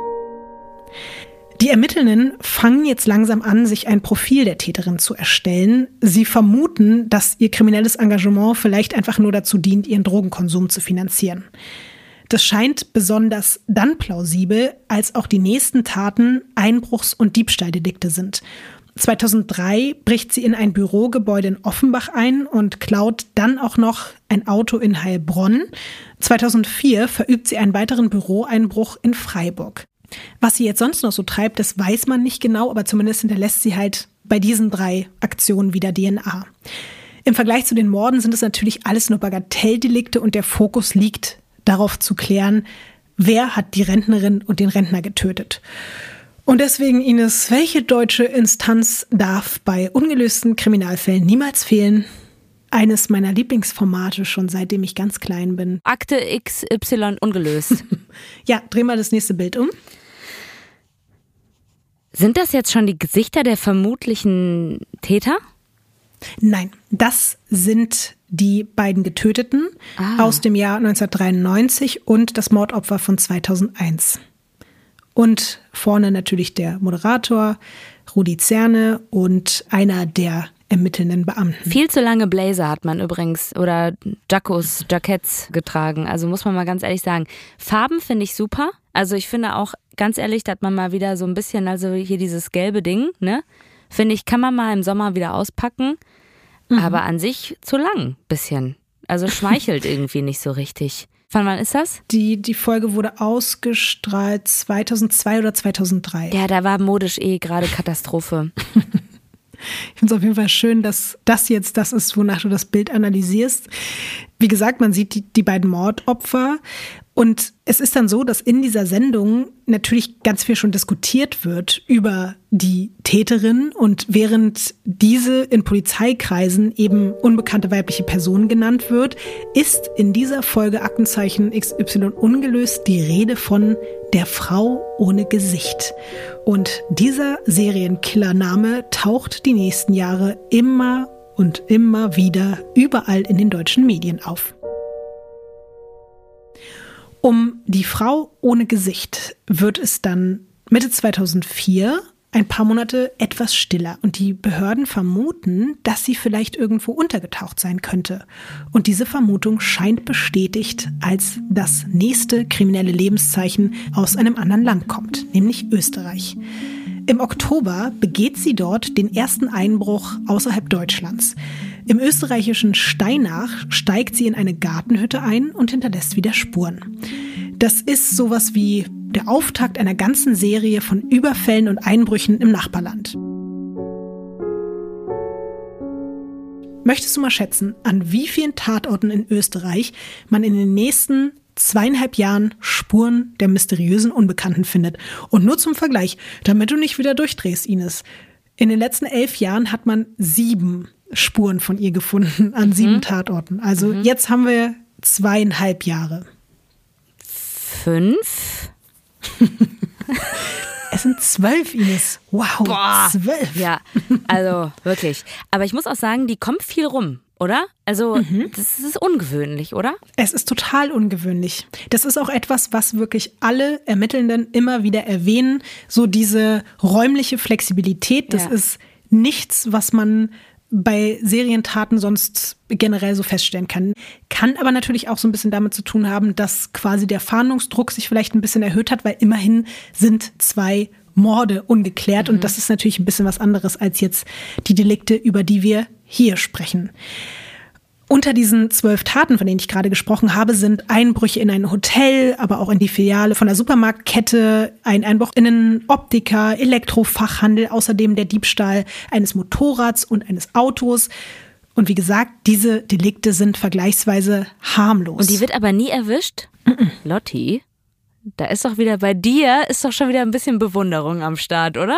Die Ermittelnden fangen jetzt langsam an, sich ein Profil der Täterin zu erstellen. Sie vermuten, dass ihr kriminelles Engagement vielleicht einfach nur dazu dient, ihren Drogenkonsum zu finanzieren. Das scheint besonders dann plausibel, als auch die nächsten Taten Einbruchs- und Diebstahldelikte sind. 2003 bricht sie in ein Bürogebäude in Offenbach ein und klaut dann auch noch ein Auto in Heilbronn. 2004 verübt sie einen weiteren Büroeinbruch in Freiburg. Was sie jetzt sonst noch so treibt, das weiß man nicht genau, aber zumindest hinterlässt sie halt bei diesen 3 Aktionen wieder DNA. Im Vergleich zu den Morden sind es natürlich alles nur Bagatelldelikte und der Fokus liegt darauf zu klären, wer hat die Rentnerin und den Rentner getötet. Und deswegen, Ines, welche deutsche Instanz darf bei ungelösten Kriminalfällen niemals fehlen? Eines meiner Lieblingsformate schon seitdem ich ganz klein bin. Akte XY ungelöst. Ja, dreh mal das nächste Bild um. Sind das jetzt schon die Gesichter der vermutlichen Täter? Nein, das sind die beiden Getöteten aus dem Jahr 1993 und das Mordopfer von 2001. Und vorne natürlich der Moderator, Rudi Zerne und einer der ermittelnden Beamten. Viel zu lange Blazer hat man übrigens oder Jacketts getragen. Also muss man mal ganz ehrlich sagen. Farben finde ich super. Also ich finde auch, ganz ehrlich, dass man mal wieder so ein bisschen, also hier dieses gelbe Ding, ne? Finde ich, kann man mal im Sommer wieder auspacken. Aber an sich zu lang, bisschen. Also schmeichelt irgendwie nicht so richtig. Von wann ist das? Die Folge wurde ausgestrahlt 2002 oder 2003. Ja, da war modisch gerade Katastrophe. Ich finde es auf jeden Fall schön, dass das jetzt das ist, wonach du das Bild analysierst. Wie gesagt, man sieht die beiden Mordopfer. Und es ist dann so, dass in dieser Sendung natürlich ganz viel schon diskutiert wird über die Täterin. Und während diese in Polizeikreisen eben unbekannte weibliche Person genannt wird, ist in dieser Folge Aktenzeichen XY ungelöst die Rede von der Frau ohne Gesicht. Und dieser Serienkillername taucht die nächsten Jahre immer und immer wieder überall in den deutschen Medien auf. Um die Frau ohne Gesicht wird es dann Mitte 2004 ein paar Monate etwas stiller und die Behörden vermuten, dass sie vielleicht irgendwo untergetaucht sein könnte. Und diese Vermutung scheint bestätigt, als das nächste kriminelle Lebenszeichen aus einem anderen Land kommt, nämlich Österreich. Im Oktober begeht sie dort den ersten Einbruch außerhalb Deutschlands. Im österreichischen Steinach steigt sie in eine Gartenhütte ein und hinterlässt wieder Spuren. Das ist sowas wie der Auftakt einer ganzen Serie von Überfällen und Einbrüchen im Nachbarland. Möchtest du mal schätzen, an wie vielen Tatorten in Österreich man in den nächsten 2,5 Jahren Spuren der mysteriösen Unbekannten findet? Und nur zum Vergleich, damit du nicht wieder durchdrehst, Ines. In den letzten 11 Jahren hat man 7 Spuren von ihr gefunden an 7 Tatorten. Also jetzt haben wir 2,5 Jahre. 5? Es sind 12, Ines. Wow, Boah. 12. Ja, also wirklich. Aber ich muss auch sagen, die kommt viel rum, oder? Also das ist ungewöhnlich, oder? Es ist total ungewöhnlich. Das ist auch etwas, was wirklich alle Ermittelnden immer wieder erwähnen. So diese räumliche Flexibilität, das ist nichts, was man bei Serientaten sonst generell so feststellen kann. Kann aber natürlich auch so ein bisschen damit zu tun haben, dass quasi der Fahndungsdruck sich vielleicht ein bisschen erhöht hat, weil immerhin sind 2 Morde ungeklärt und das ist natürlich ein bisschen was anderes als jetzt die Delikte, über die wir hier sprechen. Unter diesen 12 Taten, von denen ich gerade gesprochen habe, sind Einbrüche in ein Hotel, aber auch in die Filiale von der Supermarktkette, ein Einbruch in einen Optiker, Elektrofachhandel, außerdem der Diebstahl eines Motorrads und eines Autos. Und wie gesagt, diese Delikte sind vergleichsweise harmlos. Und die wird aber nie erwischt? Lotti? da ist doch wieder bei dir, ist doch schon wieder ein bisschen Bewunderung am Start, oder?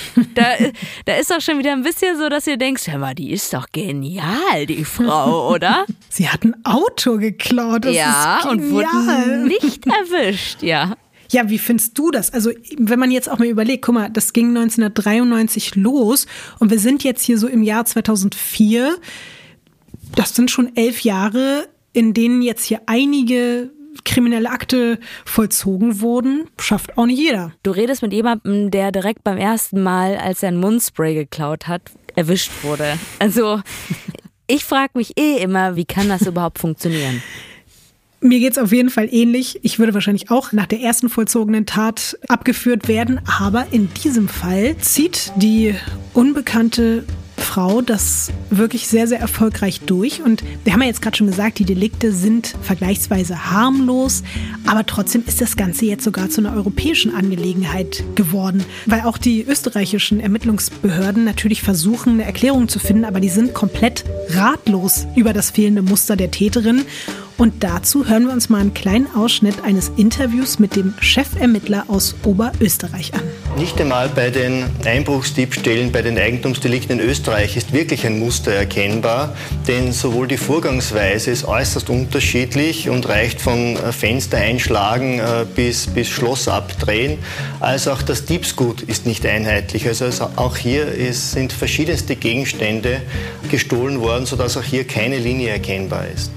Da ist doch schon wieder ein bisschen so, dass ihr denkt, hör mal, die ist doch genial, die Frau, oder? Sie hat ein Auto geklaut, das ist genial. Und wurde nicht erwischt, ja. Ja, wie findest du das? Also wenn man jetzt auch mal überlegt, guck mal, das ging 1993 los und wir sind jetzt hier so im Jahr 2004. Das sind schon 11 Jahre, in denen jetzt hier einige kriminelle Akte vollzogen wurden. Schafft auch nicht jeder. Du redest mit jemandem, der direkt beim ersten Mal, als er ein Mundspray geklaut hat, erwischt wurde. Also ich frage mich immer, wie kann das überhaupt funktionieren? Mir geht's auf jeden Fall ähnlich. Ich würde wahrscheinlich auch nach der ersten vollzogenen Tat abgeführt werden. Aber in diesem Fall zieht die unbekannte Frau das wirklich sehr, sehr erfolgreich durch. Und wir haben ja jetzt gerade schon gesagt, die Delikte sind vergleichsweise harmlos. Aber trotzdem ist das Ganze jetzt sogar zu einer europäischen Angelegenheit geworden. Weil auch die österreichischen Ermittlungsbehörden natürlich versuchen, eine Erklärung zu finden. Aber die sind komplett ratlos über das fehlende Muster der Täterin. Und dazu hören wir uns mal einen kleinen Ausschnitt eines Interviews mit dem Chefermittler aus Oberösterreich an. Nicht einmal bei den Einbruchsdiebstählen, bei den Eigentumsdelikten in Österreich ist wirklich ein Muster erkennbar, denn sowohl die Vorgangsweise ist äußerst unterschiedlich und reicht von Fenster einschlagen bis Schloss abdrehen, als auch das Diebsgut ist nicht einheitlich. Also auch hier sind verschiedenste Gegenstände gestohlen worden, sodass auch hier keine Linie erkennbar ist.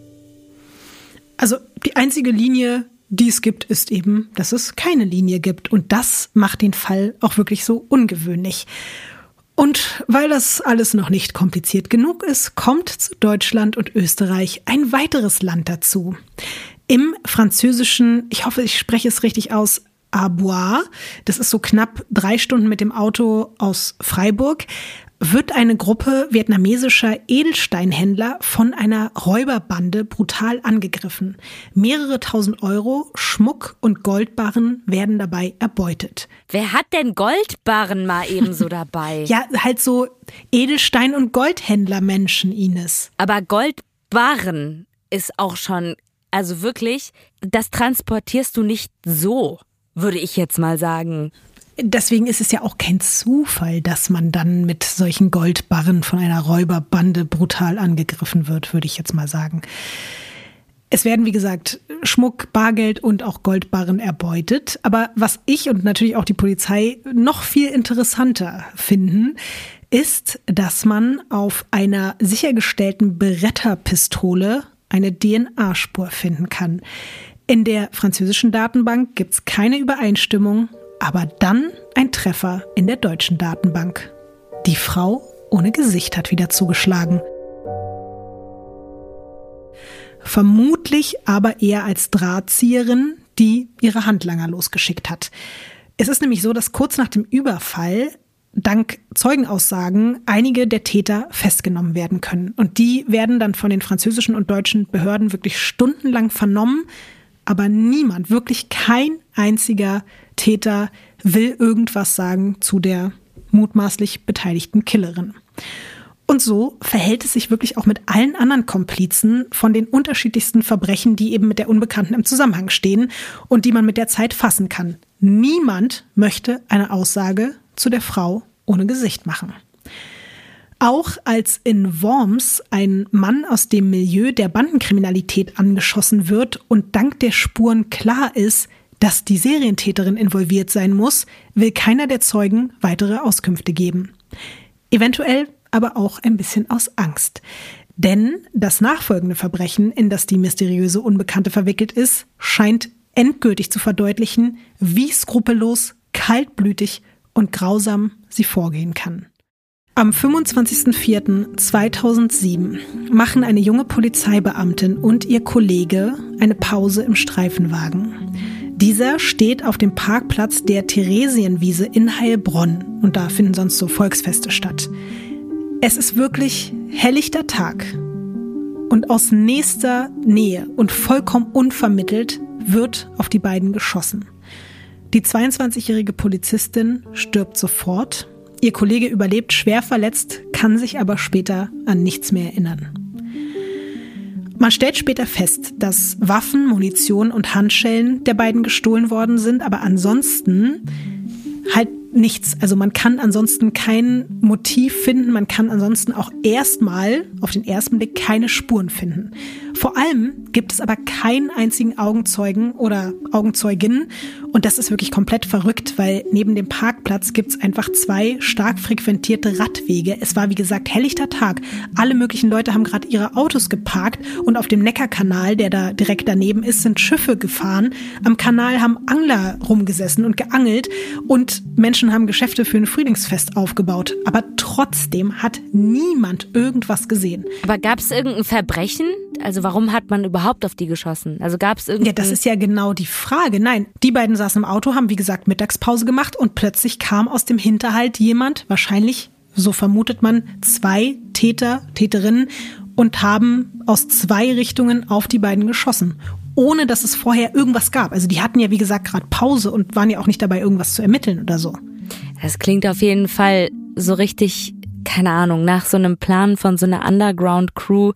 Also die einzige Linie, die es gibt, ist eben, dass es keine Linie gibt. Und das macht den Fall auch wirklich so ungewöhnlich. Und weil das alles noch nicht kompliziert genug ist, kommt zu Deutschland und Österreich ein weiteres Land dazu. Im französischen, ich hoffe, ich spreche es richtig aus, Arbois, das ist so knapp 3 Stunden mit dem Auto aus Freiburg, wird eine Gruppe vietnamesischer Edelsteinhändler von einer Räuberbande brutal angegriffen. Mehrere tausend Euro, Schmuck und Goldbarren werden dabei erbeutet. Wer hat denn Goldbarren mal ebenso dabei? Ja, halt so Edelstein- und Goldhändlermenschen, Ines. Aber Goldbarren ist auch schon, also wirklich, das transportierst du nicht so, würde ich jetzt mal sagen. Deswegen ist es ja auch kein Zufall, dass man dann mit solchen Goldbarren von einer Räuberbande brutal angegriffen wird, würde ich jetzt mal sagen. Es werden, wie gesagt, Schmuck, Bargeld und auch Goldbarren erbeutet. Aber was ich und natürlich auch die Polizei noch viel interessanter finden, ist, dass man auf einer sichergestellten Beretta-Pistole eine DNA-Spur finden kann. In der französischen Datenbank gibt es keine Übereinstimmung, aber dann ein Treffer in der deutschen Datenbank. Die Frau ohne Gesicht hat wieder zugeschlagen. Vermutlich aber eher als Drahtzieherin, die ihre Handlanger losgeschickt hat. Es ist nämlich so, dass kurz nach dem Überfall dank Zeugenaussagen einige der Täter festgenommen werden können. Und die werden dann von den französischen und deutschen Behörden wirklich stundenlang vernommen. Aber niemand, wirklich kein einziger Täter will irgendwas sagen zu der mutmaßlich beteiligten Killerin. Und so verhält es sich wirklich auch mit allen anderen Komplizen von den unterschiedlichsten Verbrechen, die eben mit der Unbekannten im Zusammenhang stehen und die man mit der Zeit fassen kann. Niemand möchte eine Aussage zu der Frau ohne Gesicht machen. Auch als in Worms ein Mann aus dem Milieu der Bandenkriminalität angeschossen wird und dank der Spuren klar ist, dass die Serientäterin involviert sein muss, will keiner der Zeugen weitere Auskünfte geben. Eventuell aber auch ein bisschen aus Angst. Denn das nachfolgende Verbrechen, in das die mysteriöse Unbekannte verwickelt ist, scheint endgültig zu verdeutlichen, wie skrupellos, kaltblütig und grausam sie vorgehen kann. Am 25.04.2007 machen eine junge Polizeibeamtin und ihr Kollege eine Pause im Streifenwagen. Dieser steht auf dem Parkplatz der Theresienwiese in Heilbronn und da finden sonst so Volksfeste statt. Es ist wirklich helllichter Tag und aus nächster Nähe und vollkommen unvermittelt wird auf die beiden geschossen. Die 22-jährige Polizistin stirbt sofort. Ihr Kollege überlebt schwer verletzt, kann sich aber später an nichts mehr erinnern. Man stellt später fest, dass Waffen, Munition und Handschellen der beiden gestohlen worden sind, aber ansonsten halt nichts. Also man kann ansonsten kein Motiv finden, man kann ansonsten auch erstmal auf den ersten Blick keine Spuren finden. Vor allem gibt es aber keinen einzigen Augenzeugen oder Augenzeuginnen und das ist wirklich komplett verrückt, weil neben dem Parkplatz gibt es einfach 2 stark frequentierte Radwege. Es war wie gesagt helllichter Tag. Alle möglichen Leute haben gerade ihre Autos geparkt und auf dem Neckarkanal, der da direkt daneben ist, sind Schiffe gefahren. Am Kanal haben Angler rumgesessen und geangelt und Menschen haben Geschäfte für ein Frühlingsfest aufgebaut. Aber trotzdem hat niemand irgendwas gesehen. Aber gab es irgendein Verbrechen? Also warum hat man überhaupt auf die geschossen? Also gab es irgendwie... Ja, das ist ja genau die Frage. Nein, die beiden saßen im Auto, haben wie gesagt Mittagspause gemacht und plötzlich kam aus dem Hinterhalt jemand, wahrscheinlich, so vermutet man, 2 Täter, Täterinnen und haben aus 2 Richtungen auf die beiden geschossen. Ohne dass es vorher irgendwas gab. Also die hatten ja wie gesagt gerade Pause und waren ja auch nicht dabei, irgendwas zu ermitteln oder so. Das klingt auf jeden Fall so richtig, keine Ahnung, nach so einem Plan von so einer Underground-Crew.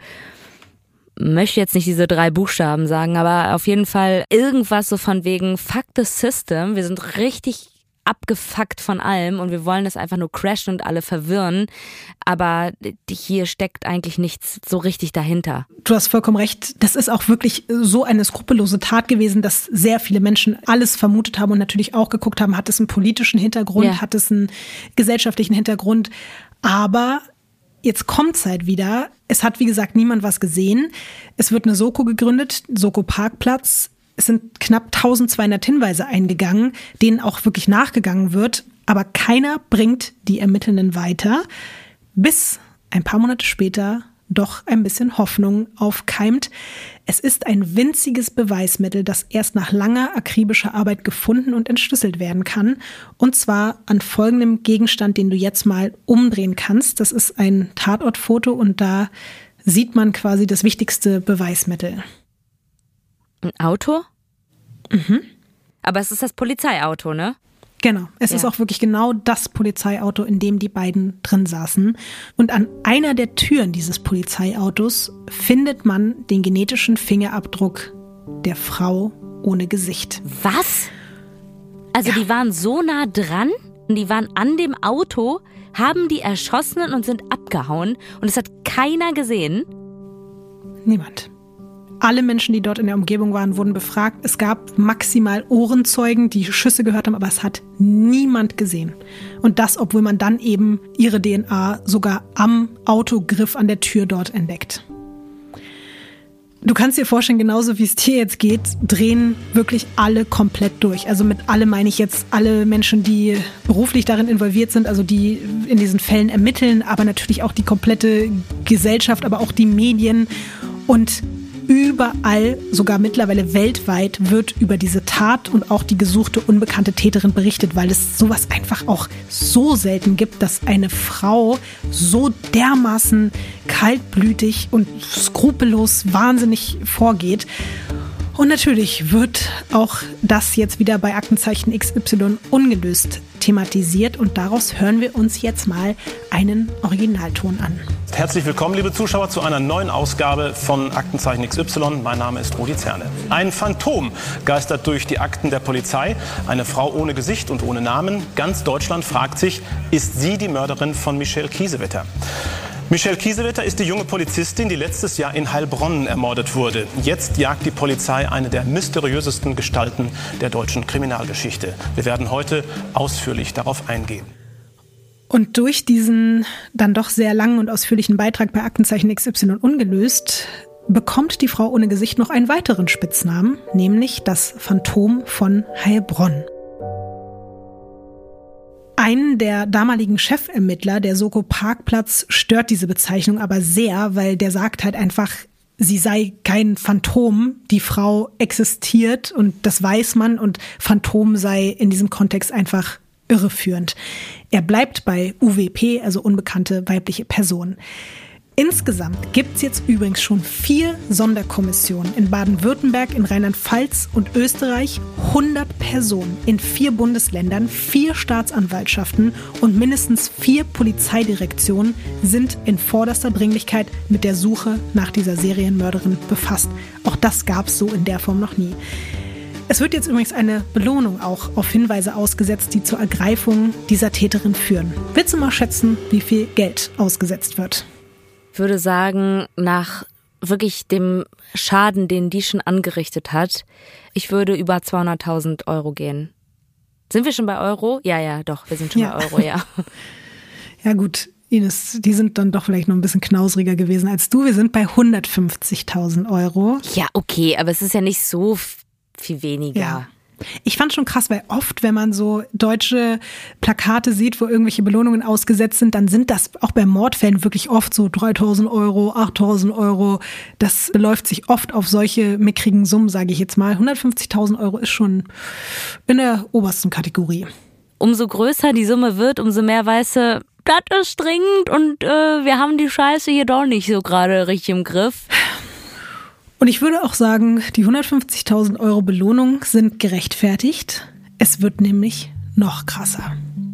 Möchte jetzt nicht diese 3 Buchstaben sagen, aber auf jeden Fall irgendwas so von wegen fuck the system. Wir sind richtig abgefuckt von allem und wir wollen das einfach nur crashen und alle verwirren. Aber hier steckt eigentlich nichts so richtig dahinter. Du hast vollkommen recht. Das ist auch wirklich so eine skrupellose Tat gewesen, dass sehr viele Menschen alles vermutet haben und natürlich auch geguckt haben, hat es einen politischen Hintergrund, hat es einen gesellschaftlichen Hintergrund. Aber jetzt kommt's halt wieder. Es hat, wie gesagt, niemand was gesehen. Es wird eine Soko gegründet, Soko Parkplatz. Es sind knapp 1200 Hinweise eingegangen, denen auch wirklich nachgegangen wird. Aber keiner bringt die Ermittelnden weiter, bis ein paar Monate später doch ein bisschen Hoffnung aufkeimt. Es ist ein winziges Beweismittel, das erst nach langer akribischer Arbeit gefunden und entschlüsselt werden kann. Und zwar an folgendem Gegenstand, den du jetzt mal umdrehen kannst. Das ist ein Tatortfoto und da sieht man quasi das wichtigste Beweismittel. Ein Auto? Mhm. Aber es ist das Polizeiauto, ne? Genau, es ist auch wirklich genau das Polizeiauto, in dem die beiden drin saßen. Und an einer der Türen dieses Polizeiautos findet man den genetischen Fingerabdruck der Frau ohne Gesicht. Was? Also die waren so nah dran, die waren an dem Auto, haben die erschossen und sind abgehauen und es hat keiner gesehen? Niemand. Alle Menschen, die dort in der Umgebung waren, wurden befragt. Es gab maximal Ohrenzeugen, die Schüsse gehört haben, aber es hat niemand gesehen. Und das, obwohl man dann eben ihre DNA sogar am Autogriff an der Tür dort entdeckt. Du kannst dir vorstellen, genauso wie es dir jetzt geht, drehen wirklich alle komplett durch. Also mit alle meine ich jetzt alle Menschen, die beruflich darin involviert sind, also die in diesen Fällen ermitteln, aber natürlich auch die komplette Gesellschaft, aber auch die Medien. Und überall, sogar mittlerweile weltweit, wird über diese Tat und auch die gesuchte unbekannte Täterin berichtet, weil es sowas einfach auch so selten gibt, dass eine Frau so dermaßen kaltblütig und skrupellos wahnsinnig vorgeht. Und natürlich wird auch das jetzt wieder bei Aktenzeichen XY ungelöst thematisiert und daraus hören wir uns jetzt mal einen Originalton an. Herzlich willkommen, liebe Zuschauer, zu einer neuen Ausgabe von Aktenzeichen XY. Mein Name ist Rudi Zerne. Ein Phantom geistert durch die Akten der Polizei. Eine Frau ohne Gesicht und ohne Namen. Ganz Deutschland fragt sich, ist sie die Mörderin von Michelle Kiesewetter? Michelle Kiesewetter ist die junge Polizistin, die letztes Jahr in Heilbronn ermordet wurde. Jetzt jagt die Polizei eine der mysteriösesten Gestalten der deutschen Kriminalgeschichte. Wir werden heute ausführlich darauf eingehen. Und durch diesen dann doch sehr langen und ausführlichen Beitrag bei Aktenzeichen XY ungelöst bekommt die Frau ohne Gesicht noch einen weiteren Spitznamen, nämlich das Phantom von Heilbronn. Einen der damaligen Chefermittler der Soko Parkplatz stört diese Bezeichnung aber sehr, weil der sagt halt einfach, sie sei kein Phantom, die Frau existiert und das weiß man und Phantom sei in diesem Kontext einfach irreführend. Er bleibt bei UWP, also unbekannte weibliche Person. Insgesamt gibt es jetzt übrigens schon 4 Sonderkommissionen in Baden-Württemberg, in Rheinland-Pfalz und Österreich, 100 Personen in 4 Bundesländern, 4 Staatsanwaltschaften und mindestens 4 Polizeidirektionen sind in vorderster Dringlichkeit mit der Suche nach dieser Serienmörderin befasst. Auch das gab es so in der Form noch nie. Es wird jetzt übrigens eine Belohnung auch auf Hinweise ausgesetzt, die zur Ergreifung dieser Täterin führen. Willst du mal schätzen, wie viel Geld ausgesetzt wird? Ich würde sagen, nach wirklich dem Schaden, den die schon angerichtet hat, ich würde über 200.000 Euro gehen. Sind wir schon bei Euro? Ja, doch, wir sind schon bei Euro, ja. Ja gut, Ines, die sind dann doch vielleicht noch ein bisschen knausriger gewesen als du. Wir sind bei 150.000 Euro. Ja, okay, aber es ist ja nicht so viel weniger. Ja. Ich fand schon krass, weil oft, wenn man so deutsche Plakate sieht, wo irgendwelche Belohnungen ausgesetzt sind, dann sind das auch bei Mordfällen wirklich oft so 3.000 Euro, 8.000 Euro. Das beläuft sich oft auf solche mickrigen Summen, sage ich jetzt mal. 150.000 Euro ist schon in der obersten Kategorie. Umso größer die Summe wird, umso mehr weißt du, das ist dringend und wir haben die Scheiße hier doch nicht so gerade richtig im Griff. Und ich würde auch sagen, die 150.000 Euro Belohnung sind gerechtfertigt. Es wird nämlich noch krasser.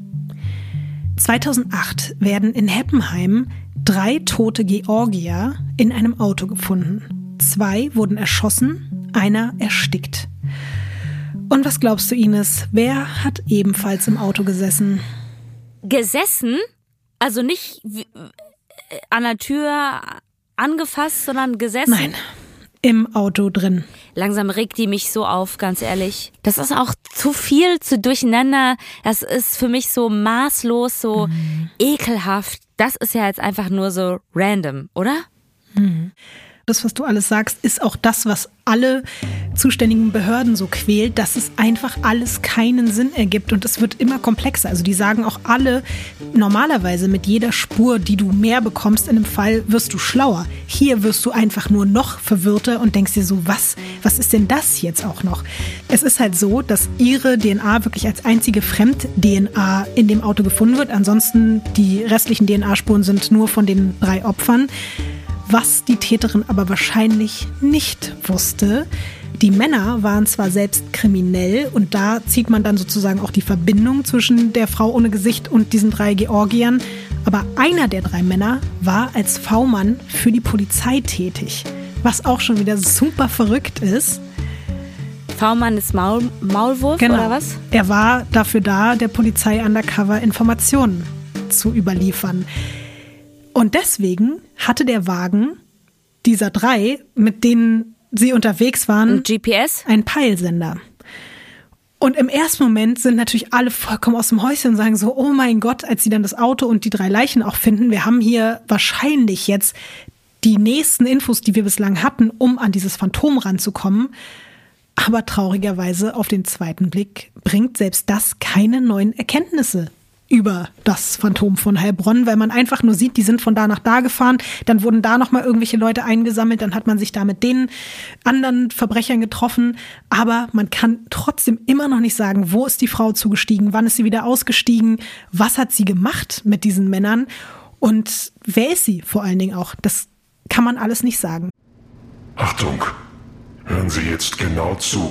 2008 werden in Heppenheim 3 tote Georgier in einem Auto gefunden. 2 wurden erschossen, einer erstickt. Und was glaubst du, Ines? Wer hat ebenfalls im Auto gesessen? Gesessen? Also nicht an der Tür angefasst, sondern gesessen? Nein. Im Auto drin. Langsam regt die mich so auf, ganz ehrlich. Das ist auch zu viel, zu durcheinander. Das ist für mich so maßlos, so ekelhaft. Das ist ja jetzt einfach nur so random, oder? Das, was du alles sagst, ist auch das, was alle zuständigen Behörden so quält, dass es einfach alles keinen Sinn ergibt und es wird immer komplexer. Also die sagen auch alle, normalerweise mit jeder Spur, die du mehr bekommst in einem Fall, wirst du schlauer. Hier wirst du einfach nur noch verwirrter und denkst dir so, was ist denn das jetzt auch noch? Es ist halt so, dass ihre DNA wirklich als einzige Fremd-DNA in dem Auto gefunden wird. Ansonsten die restlichen DNA-Spuren sind nur von den 3 Opfern. Was die Täterin aber wahrscheinlich nicht wusste, die Männer waren zwar selbst kriminell und da zieht man dann sozusagen auch die Verbindung zwischen der Frau ohne Gesicht und diesen 3 Georgiern, aber einer der 3 Männer war als V-Mann für die Polizei tätig, was auch schon wieder super verrückt ist. V-Mann ist Maulwurf, genau. Oder was? Er war dafür da, der Polizei undercover Informationen zu überliefern. Und deswegen hatte der Wagen dieser 3, mit denen sie unterwegs waren, und GPS? Einen Peilsender. Und im ersten Moment sind natürlich alle vollkommen aus dem Häuschen und sagen so, oh mein Gott, als sie dann das Auto und die 3 Leichen auch finden, wir haben hier wahrscheinlich jetzt die nächsten Infos, die wir bislang hatten, um an dieses Phantom ranzukommen. Aber traurigerweise auf den zweiten Blick bringt selbst das keine neuen Erkenntnisse über das Phantom von Heilbronn, weil man einfach nur sieht, die sind von da nach da gefahren, dann wurden da nochmal irgendwelche Leute eingesammelt, dann hat man sich da mit den anderen Verbrechern getroffen, aber man kann trotzdem immer noch nicht sagen, wo ist die Frau zugestiegen, wann ist sie wieder ausgestiegen, was hat sie gemacht mit diesen Männern und wer ist sie vor allen Dingen auch, das kann man alles nicht sagen. Achtung, hören Sie jetzt genau zu.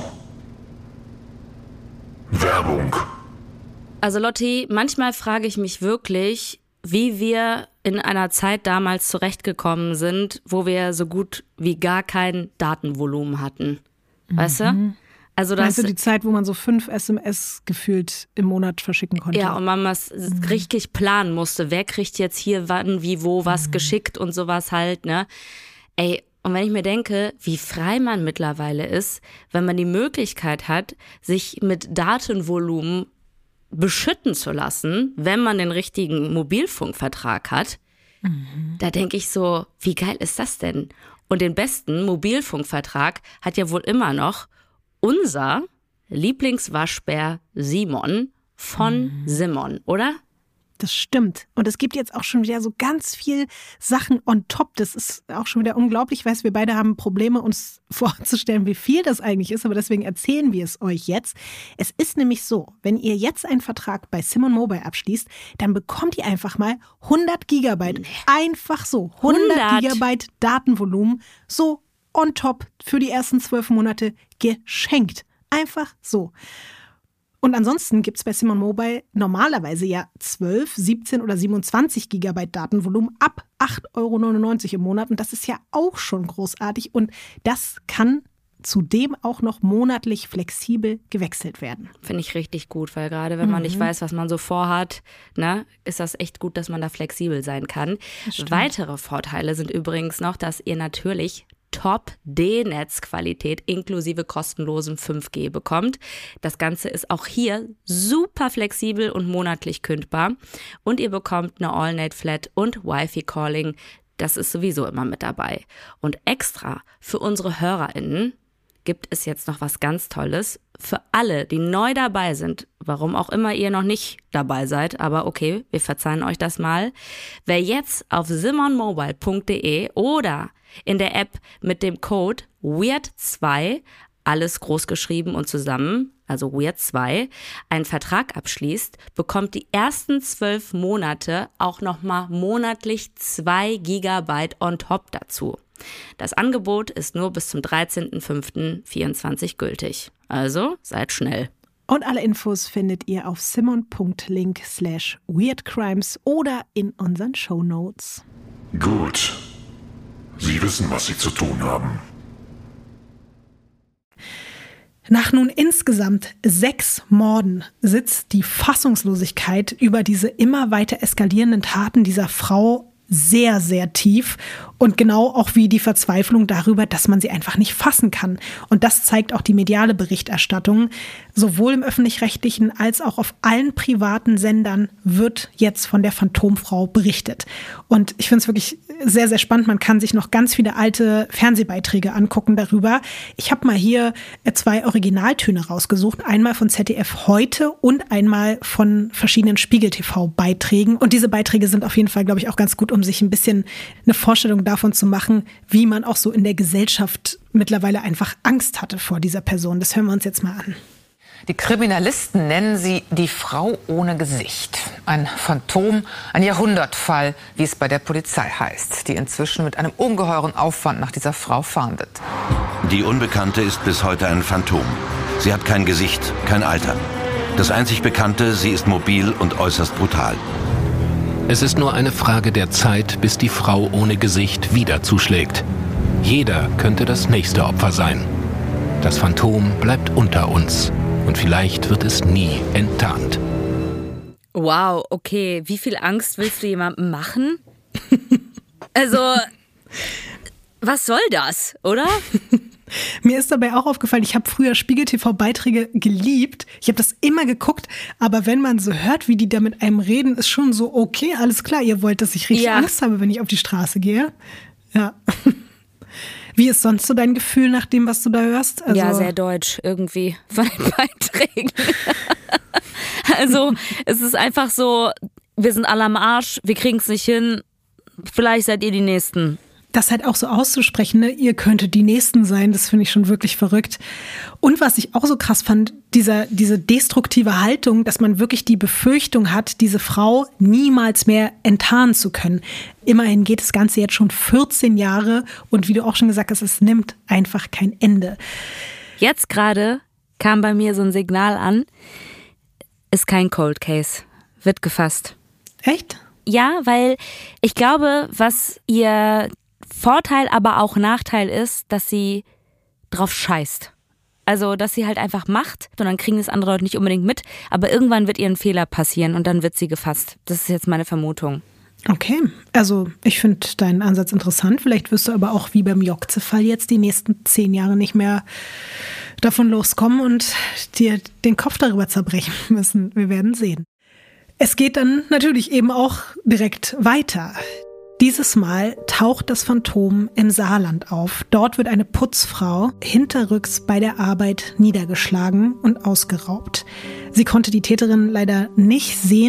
Werbung. Also Lotti, manchmal frage ich mich wirklich, wie wir in einer Zeit damals zurechtgekommen sind, wo wir so gut wie gar kein Datenvolumen hatten. Weißt du? Also das, weißt du, die Zeit, wo man so 5 SMS gefühlt im Monat verschicken konnte? Ja, und man was richtig planen musste. Wer kriegt jetzt hier wann, wie, wo, was geschickt und sowas halt, ne? Ey, und wenn ich mir denke, wie frei man mittlerweile ist, wenn man die Möglichkeit hat, sich mit Datenvolumen beschütten zu lassen, wenn man den richtigen Mobilfunkvertrag hat, da denke ich so, wie geil ist das denn? Und den besten Mobilfunkvertrag hat ja wohl immer noch unser Lieblingswaschbär Simon von Simon, oder? Das stimmt. Und es gibt jetzt auch schon wieder so ganz viel Sachen on top. Das ist auch schon wieder unglaublich. Ich weiß, wir beide haben Probleme, uns vorzustellen, wie viel das eigentlich ist. Aber deswegen erzählen wir es euch jetzt. Es ist nämlich so, wenn ihr jetzt einen Vertrag bei Simon Mobile abschließt, dann bekommt ihr einfach mal 100 Gigabyte. Einfach so. 100 Gigabyte Datenvolumen. So on top für die ersten 12 Monate geschenkt. Einfach so. Und ansonsten gibt es bei Simon Mobile normalerweise ja 12, 17 oder 27 Gigabyte Datenvolumen ab 8,99 € im Monat. Und das ist ja auch schon großartig. Und das kann zudem auch noch monatlich flexibel gewechselt werden. Finde ich richtig gut, weil gerade wenn man nicht weiß, was man so vorhat, ne, ist das echt gut, dass man da flexibel sein kann. Weitere Vorteile sind übrigens noch, dass ihr natürlich Top-D-Netzqualität inklusive kostenlosem 5G bekommt. Das Ganze ist auch hier super flexibel und monatlich kündbar. Und ihr bekommt eine All-Net-Flat und Wi-Fi-Calling. Das ist sowieso immer mit dabei. Und extra für unsere HörerInnen gibt es jetzt noch was ganz Tolles. Für alle, die neu dabei sind, warum auch immer ihr noch nicht dabei seid, aber okay, wir verzeihen euch das mal. Wer jetzt auf simonmobile.de oder in der App mit dem Code WEIRD2, alles groß geschrieben und zusammen, also WEIRD2, einen Vertrag abschließt, bekommt die ersten 12 Monate auch nochmal monatlich 2 Gigabyte on top dazu. Das Angebot ist nur bis zum 13.05.24 gültig. Also seid schnell. Und alle Infos findet ihr auf simon.link/weirdcrimes oder in unseren Shownotes. Gut. Sie wissen, was Sie zu tun haben. Nach nun insgesamt 6 Morden sitzt die Fassungslosigkeit über diese immer weiter eskalierenden Taten dieser Frau sehr, sehr tief und genau auch wie die Verzweiflung darüber, dass man sie einfach nicht fassen kann. Und das zeigt auch die mediale Berichterstattung. Sowohl im öffentlich-rechtlichen als auch auf allen privaten Sendern wird jetzt von der Phantomfrau berichtet. Und ich finde es wirklich sehr, sehr spannend. Man kann sich noch ganz viele alte Fernsehbeiträge angucken darüber. Ich habe mal hier 2 Originaltöne rausgesucht. Einmal von ZDF heute und einmal von verschiedenen Spiegel-TV-Beiträgen. Und diese Beiträge sind auf jeden Fall, glaube ich, auch ganz gut, um sich ein bisschen eine Vorstellung davon zu machen, wie man auch so in der Gesellschaft mittlerweile einfach Angst hatte vor dieser Person. Das hören wir uns jetzt mal an. Die Kriminalisten nennen sie die Frau ohne Gesicht. Ein Phantom, ein Jahrhundertfall, wie es bei der Polizei heißt, die inzwischen mit einem ungeheuren Aufwand nach dieser Frau fahndet. Die Unbekannte ist bis heute ein Phantom. Sie hat kein Gesicht, kein Alter. Das einzig Bekannte, sie ist mobil und äußerst brutal. Es ist nur eine Frage der Zeit, bis die Frau ohne Gesicht wieder zuschlägt. Jeder könnte das nächste Opfer sein. Das Phantom bleibt unter uns. Und vielleicht wird es nie enttarnt. Wow, okay. Wie viel Angst willst du jemandem machen? Also, was soll das, oder? Mir ist dabei auch aufgefallen, ich habe früher Spiegel-TV-Beiträge geliebt. Ich habe das immer geguckt, aber wenn man so hört, wie die da mit einem reden, ist schon so, okay, alles klar, ihr wollt, dass ich richtig Angst habe, wenn ich auf die Straße gehe. Ja. Wie ist sonst so dein Gefühl nach dem, was du da hörst? Also ja, sehr deutsch irgendwie von den Beiträgen. Also es ist einfach so, wir sind alle am Arsch, wir kriegen es nicht hin, vielleicht seid ihr die Nächsten. Das halt auch so auszusprechen, ne? Ihr könntet die Nächsten sein, das finde ich schon wirklich verrückt. Und was ich auch so krass fand, diese destruktive Haltung, dass man wirklich die Befürchtung hat, diese Frau niemals mehr enttarnen zu können. Immerhin geht das Ganze jetzt schon 14 Jahre und wie du auch schon gesagt hast, es nimmt einfach kein Ende. Jetzt gerade kam bei mir so ein Signal an, ist kein Cold Case, wird gefasst. Echt? Ja, weil ich glaube, was ihr Vorteil, aber auch Nachteil ist, dass sie drauf scheißt. Also, dass sie halt einfach macht und dann kriegen das andere Leute nicht unbedingt mit, aber irgendwann wird ihr ein Fehler passieren und dann wird sie gefasst. Das ist jetzt meine Vermutung. Okay, also ich finde deinen Ansatz interessant. Vielleicht wirst du aber auch wie beim Jokze-Fall jetzt die nächsten 10 Jahre nicht mehr davon loskommen und dir den Kopf darüber zerbrechen müssen. Wir werden sehen. Es geht dann natürlich eben auch direkt weiter. Dieses Mal taucht das Phantom im Saarland auf. Dort wird eine Putzfrau hinterrücks bei der Arbeit niedergeschlagen und ausgeraubt. Sie konnte die Täterin leider nicht sehen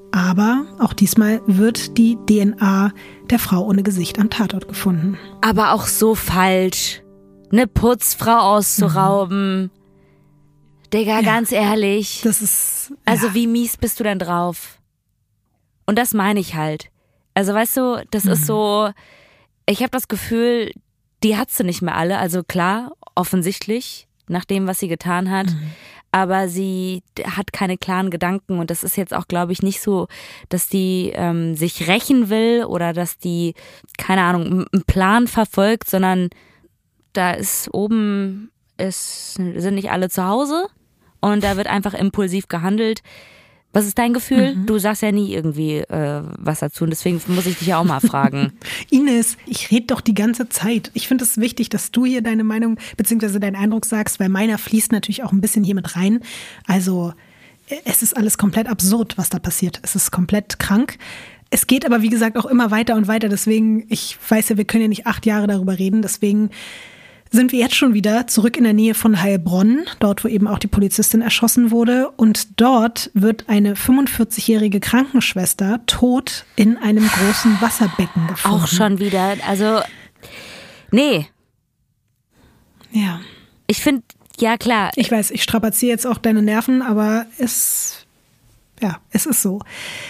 Aber auch diesmal wird die DNA der Frau ohne Gesicht am Tatort gefunden. Aber auch so falsch, eine Putzfrau auszurauben. Digga, ganz ehrlich. Das ist... Also wie mies bist du denn drauf? Und das meine ich halt. Also weißt du, das ist so... Ich habe das Gefühl, die hat sie nicht mehr alle. Also klar, offensichtlich, nach dem, was sie getan hat. Aber sie hat keine klaren Gedanken und das ist jetzt auch, glaube ich, nicht so, dass die sich rächen will oder dass die, keine Ahnung, einen Plan verfolgt, sondern da ist oben, sind nicht alle zu Hause und da wird einfach impulsiv gehandelt. Was ist dein Gefühl? Du sagst ja nie irgendwie was dazu und deswegen muss ich dich ja auch mal fragen. Ines, ich rede doch die ganze Zeit. Ich finde es wichtig, dass du hier deine Meinung bzw. deinen Eindruck sagst, weil meiner fließt natürlich auch ein bisschen hier mit rein. Also es ist alles komplett absurd, was da passiert. Es ist komplett krank. Es geht aber, wie gesagt, auch immer weiter und weiter. Deswegen, ich weiß ja, wir können ja nicht 8 Jahre darüber reden. Deswegen sind wir jetzt schon wieder zurück in der Nähe von Heilbronn, dort, wo eben auch die Polizistin erschossen wurde. Und dort wird eine 45-jährige Krankenschwester tot in einem großen Wasserbecken gefunden. Auch schon wieder, also, nee. Ja. Ich finde, ja klar. Ich weiß, ich strapaziere jetzt auch deine Nerven, aber es ist so.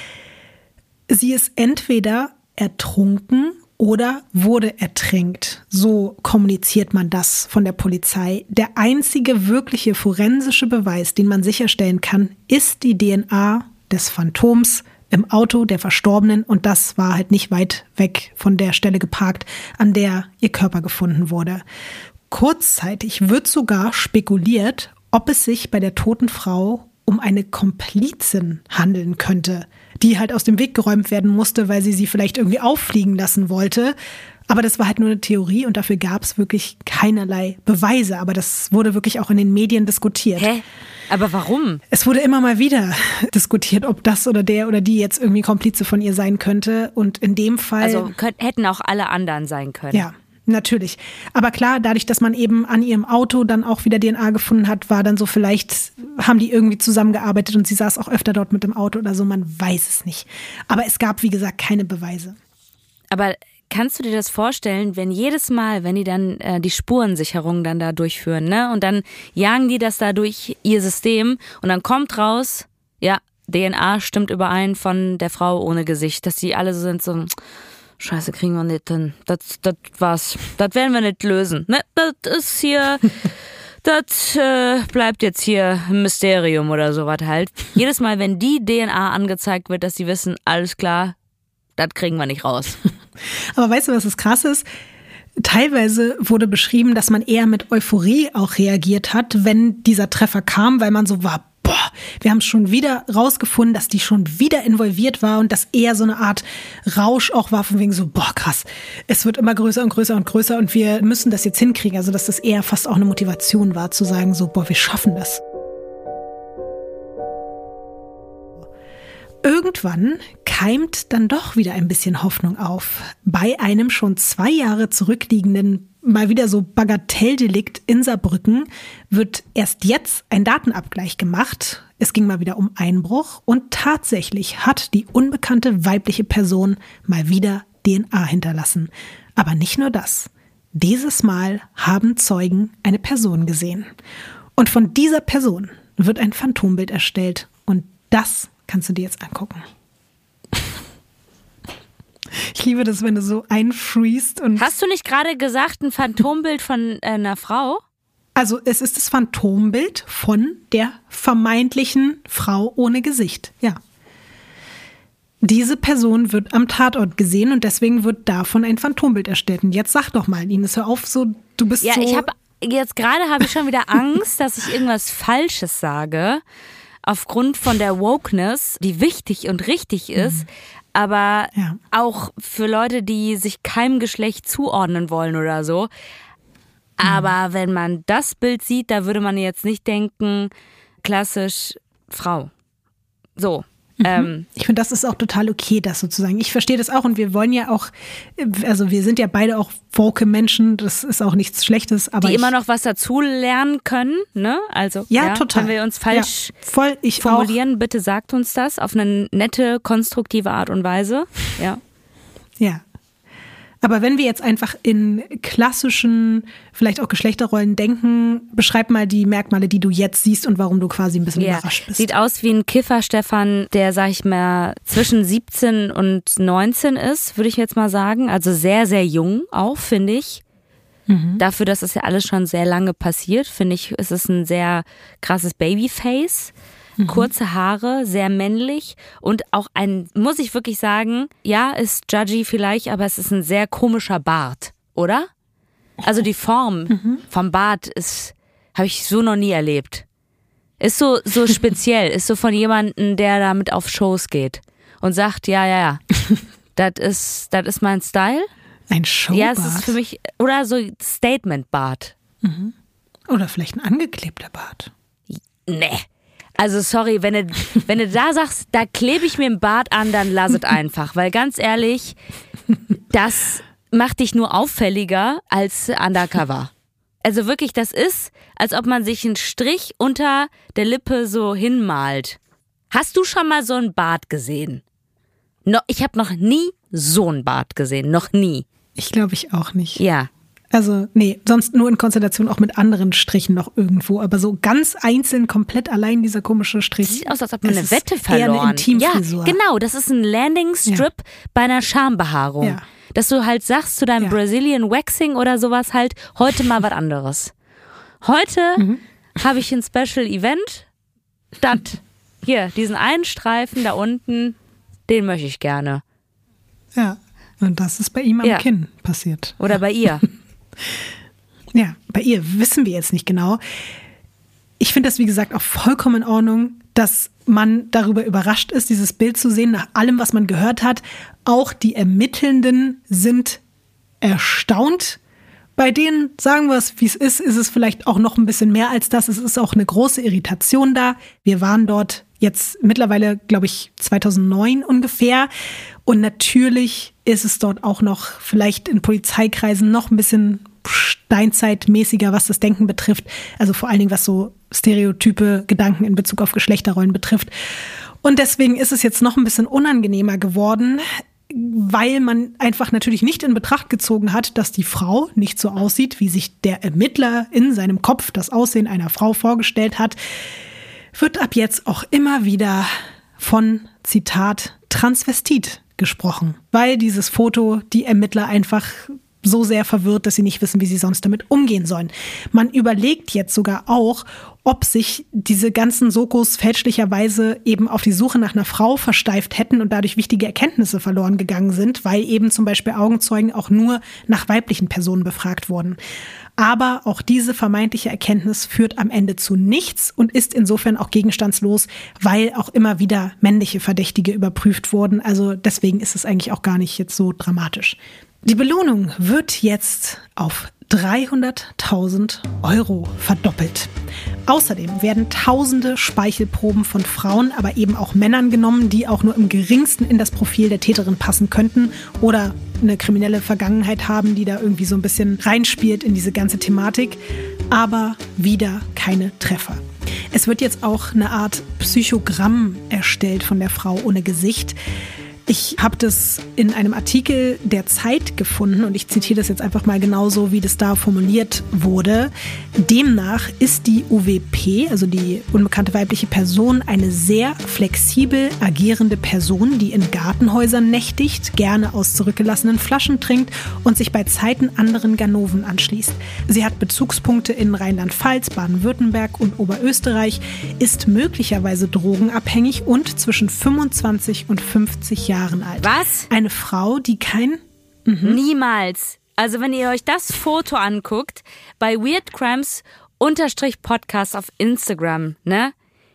Sie ist entweder ertrunken oder wurde ertränkt. So kommuniziert man das von der Polizei. Der einzige wirkliche forensische Beweis, den man sicherstellen kann, ist die DNA des Phantoms im Auto der Verstorbenen. Und das war halt nicht weit weg von der Stelle geparkt, an der ihr Körper gefunden wurde. Kurzzeitig wird sogar spekuliert, ob es sich bei der toten Frau um eine Komplizin handeln könnte, die halt aus dem Weg geräumt werden musste, weil sie vielleicht irgendwie auffliegen lassen wollte. Aber das war halt nur eine Theorie und dafür gab es wirklich keinerlei Beweise. Aber das wurde wirklich auch in den Medien diskutiert. Hä? Aber warum? Es wurde immer mal wieder diskutiert, ob das oder der oder die jetzt irgendwie Komplize von ihr sein könnte. Und in dem Fall... Also hätten auch alle anderen sein können. Ja. Natürlich. Aber klar, dadurch, dass man eben an ihrem Auto dann auch wieder DNA gefunden hat, war dann so, vielleicht haben die irgendwie zusammengearbeitet und sie saß auch öfter dort mit dem Auto oder so, man weiß es nicht. Aber es gab, wie gesagt, keine Beweise. Aber kannst du dir das vorstellen, wenn jedes Mal, wenn die dann die Spurensicherung dann da durchführen, ne? Und dann jagen die das da durch ihr System und dann kommt raus, ja, DNA stimmt überein von der Frau ohne Gesicht, dass die alle so sind, so... Scheiße, kriegen wir nicht hin. Das war's. Das werden wir nicht lösen. Ne? Das ist hier, das bleibt jetzt hier ein Mysterium oder sowas halt. Jedes Mal, wenn die DNA angezeigt wird, dass sie wissen, alles klar, das kriegen wir nicht raus. Aber weißt du, was das krass ist? Teilweise wurde beschrieben, dass man eher mit Euphorie auch reagiert hat, wenn dieser Treffer kam, weil man so war, boah, wir haben schon wieder rausgefunden, dass die schon wieder involviert war und dass eher so eine Art Rausch auch war, von wegen so, boah, krass, es wird immer größer und größer und größer und wir müssen das jetzt hinkriegen. Also, dass das eher fast auch eine Motivation war, zu sagen so, boah, wir schaffen das. Irgendwann keimt dann doch wieder ein bisschen Hoffnung auf. Bei einem schon 2 Jahre zurückliegenden, mal wieder so Bagatelldelikt in Saarbrücken wird erst jetzt ein Datenabgleich gemacht. Es ging mal wieder um Einbruch und tatsächlich hat die unbekannte weibliche Person mal wieder DNA hinterlassen. Aber nicht nur das. Dieses Mal haben Zeugen eine Person gesehen. Und von dieser Person wird ein Phantombild erstellt. Und das kannst du dir jetzt angucken. Ich liebe das, wenn du so einfriest. Und hast du nicht gerade gesagt, ein Phantombild von einer Frau? Also es ist das Phantombild von der vermeintlichen Frau ohne Gesicht, ja. Diese Person wird am Tatort gesehen und deswegen wird davon ein Phantombild erstellt. Und jetzt sag doch mal, Ines, hör auf, so, du bist ja, so... Ja, jetzt gerade habe ich schon wieder Angst, dass ich irgendwas Falsches sage. Aufgrund von der Wokeness, die wichtig und richtig ist, aber auch für Leute, die sich keinem Geschlecht zuordnen wollen oder so. Aber wenn man das Bild sieht, da würde man jetzt nicht denken, klassisch Frau. So. Ich finde, das ist auch total okay, das sozusagen. Ich verstehe das auch und wir wollen ja auch, also wir sind ja beide auch woke Menschen, das ist auch nichts Schlechtes. Aber die immer noch was dazu lernen können, ne? Also, ja, total. Wenn wir uns falsch ich formulieren, auch. Bitte sagt uns das auf eine nette, konstruktive Art und Weise. Ja. Ja. Aber wenn wir jetzt einfach in klassischen, vielleicht auch Geschlechterrollen denken, beschreib mal die Merkmale, die du jetzt siehst und warum du quasi ein bisschen überrascht bist. Sieht aus wie ein Kiffer-Stefan, der, sag ich mal, zwischen 17 und 19 ist, würde ich jetzt mal sagen. Also sehr, sehr jung auch, finde ich. Dafür, dass es ja alles schon sehr lange passiert, finde ich, ist es ein sehr krasses Babyface. Kurze Haare, sehr männlich und auch ein, muss ich wirklich sagen, ja, ist judgy vielleicht, aber es ist ein sehr komischer Bart, oder? Also die Form vom Bart habe ich so noch nie erlebt. Ist so speziell, ist so von jemandem, der damit auf Shows geht und sagt, ja, das ist mein Style. Ein Showbart? Ja, es ist für mich, oder so Statement-Bart. Oder vielleicht ein angeklebter Bart. Nee. Also sorry, wenn du da sagst, da klebe ich mir ein Bart an, dann lass es einfach. Weil ganz ehrlich, das macht dich nur auffälliger als undercover. Also wirklich, das ist, als ob man sich einen Strich unter der Lippe so hinmalt. Hast du schon mal so einen Bart gesehen? Ich habe noch nie so einen Bart gesehen, noch nie. Ich glaube ich auch nicht. Ja. Also, nee, sonst nur in Konstellation auch mit anderen Strichen noch irgendwo. Aber so ganz einzeln, komplett allein dieser komische Strich. Sieht aus, als ob man eine Wette verloren. Eher eine Intimfrisur. Ja, genau, das ist ein Landing-Strip bei einer Schambehaarung. Ja. Dass du halt sagst zu deinem Brazilian Waxing oder sowas halt, heute mal was anderes. Heute habe ich ein Special Event. Hier, diesen einen Streifen da unten, den möchte ich gerne. Ja, und das ist bei ihm am Kinn passiert. Oder bei ihr. Ja, bei ihr wissen wir jetzt nicht genau. Ich finde das, wie gesagt, auch vollkommen in Ordnung, dass man darüber überrascht ist, dieses Bild zu sehen, nach allem, was man gehört hat. Auch die Ermittelnden sind erstaunt. Bei denen, sagen wir es, wie es ist es vielleicht auch noch ein bisschen mehr als das. Es ist auch eine große Irritation da. Wir waren dort jetzt mittlerweile, glaube ich, 2009 ungefähr. Und natürlich ist es dort auch noch vielleicht in Polizeikreisen noch ein bisschen steinzeitmäßiger, was das Denken betrifft. Also vor allen Dingen, was so stereotype Gedanken in Bezug auf Geschlechterrollen betrifft. Und deswegen ist es jetzt noch ein bisschen unangenehmer geworden, weil man einfach natürlich nicht in Betracht gezogen hat, dass die Frau nicht so aussieht, wie sich der Ermittler in seinem Kopf das Aussehen einer Frau vorgestellt hat, wird ab jetzt auch immer wieder von, Zitat, Transvestit gesprochen, weil dieses Foto die Ermittler einfach so sehr verwirrt, dass sie nicht wissen, wie sie sonst damit umgehen sollen. Man überlegt jetzt sogar auch, ob sich diese ganzen Sokos fälschlicherweise eben auf die Suche nach einer Frau versteift hätten und dadurch wichtige Erkenntnisse verloren gegangen sind, weil eben zum Beispiel Augenzeugen auch nur nach weiblichen Personen befragt wurden. Aber auch diese vermeintliche Erkenntnis führt am Ende zu nichts und ist insofern auch gegenstandslos, weil auch immer wieder männliche Verdächtige überprüft wurden. Also deswegen ist es eigentlich auch gar nicht jetzt so dramatisch. Die Belohnung wird jetzt auf 300.000 € verdoppelt. Außerdem werden tausende Speichelproben von Frauen, aber eben auch Männern genommen, die auch nur im geringsten in das Profil der Täterin passen könnten oder eine kriminelle Vergangenheit haben, die da irgendwie so ein bisschen reinspielt in diese ganze Thematik. Aber wieder keine Treffer. Es wird jetzt auch eine Art Psychogramm erstellt von der Frau ohne Gesicht. Ich habe das in einem Artikel der Zeit gefunden und ich zitiere das jetzt einfach mal genauso, wie das da formuliert wurde. Demnach ist die UWP, also die unbekannte weibliche Person, eine sehr flexibel agierende Person, die in Gartenhäusern nächtigt, gerne aus zurückgelassenen Flaschen trinkt und sich bei Zeiten anderen Ganoven anschließt. Sie hat Bezugspunkte in Rheinland-Pfalz, Baden-Württemberg und Oberösterreich, ist möglicherweise drogenabhängig und zwischen 25 und 50 Jahren alt. Was? Eine Frau, die Niemals. Also wenn ihr euch das Foto anguckt, bei weirdcrimes_podcast auf Instagram, ne?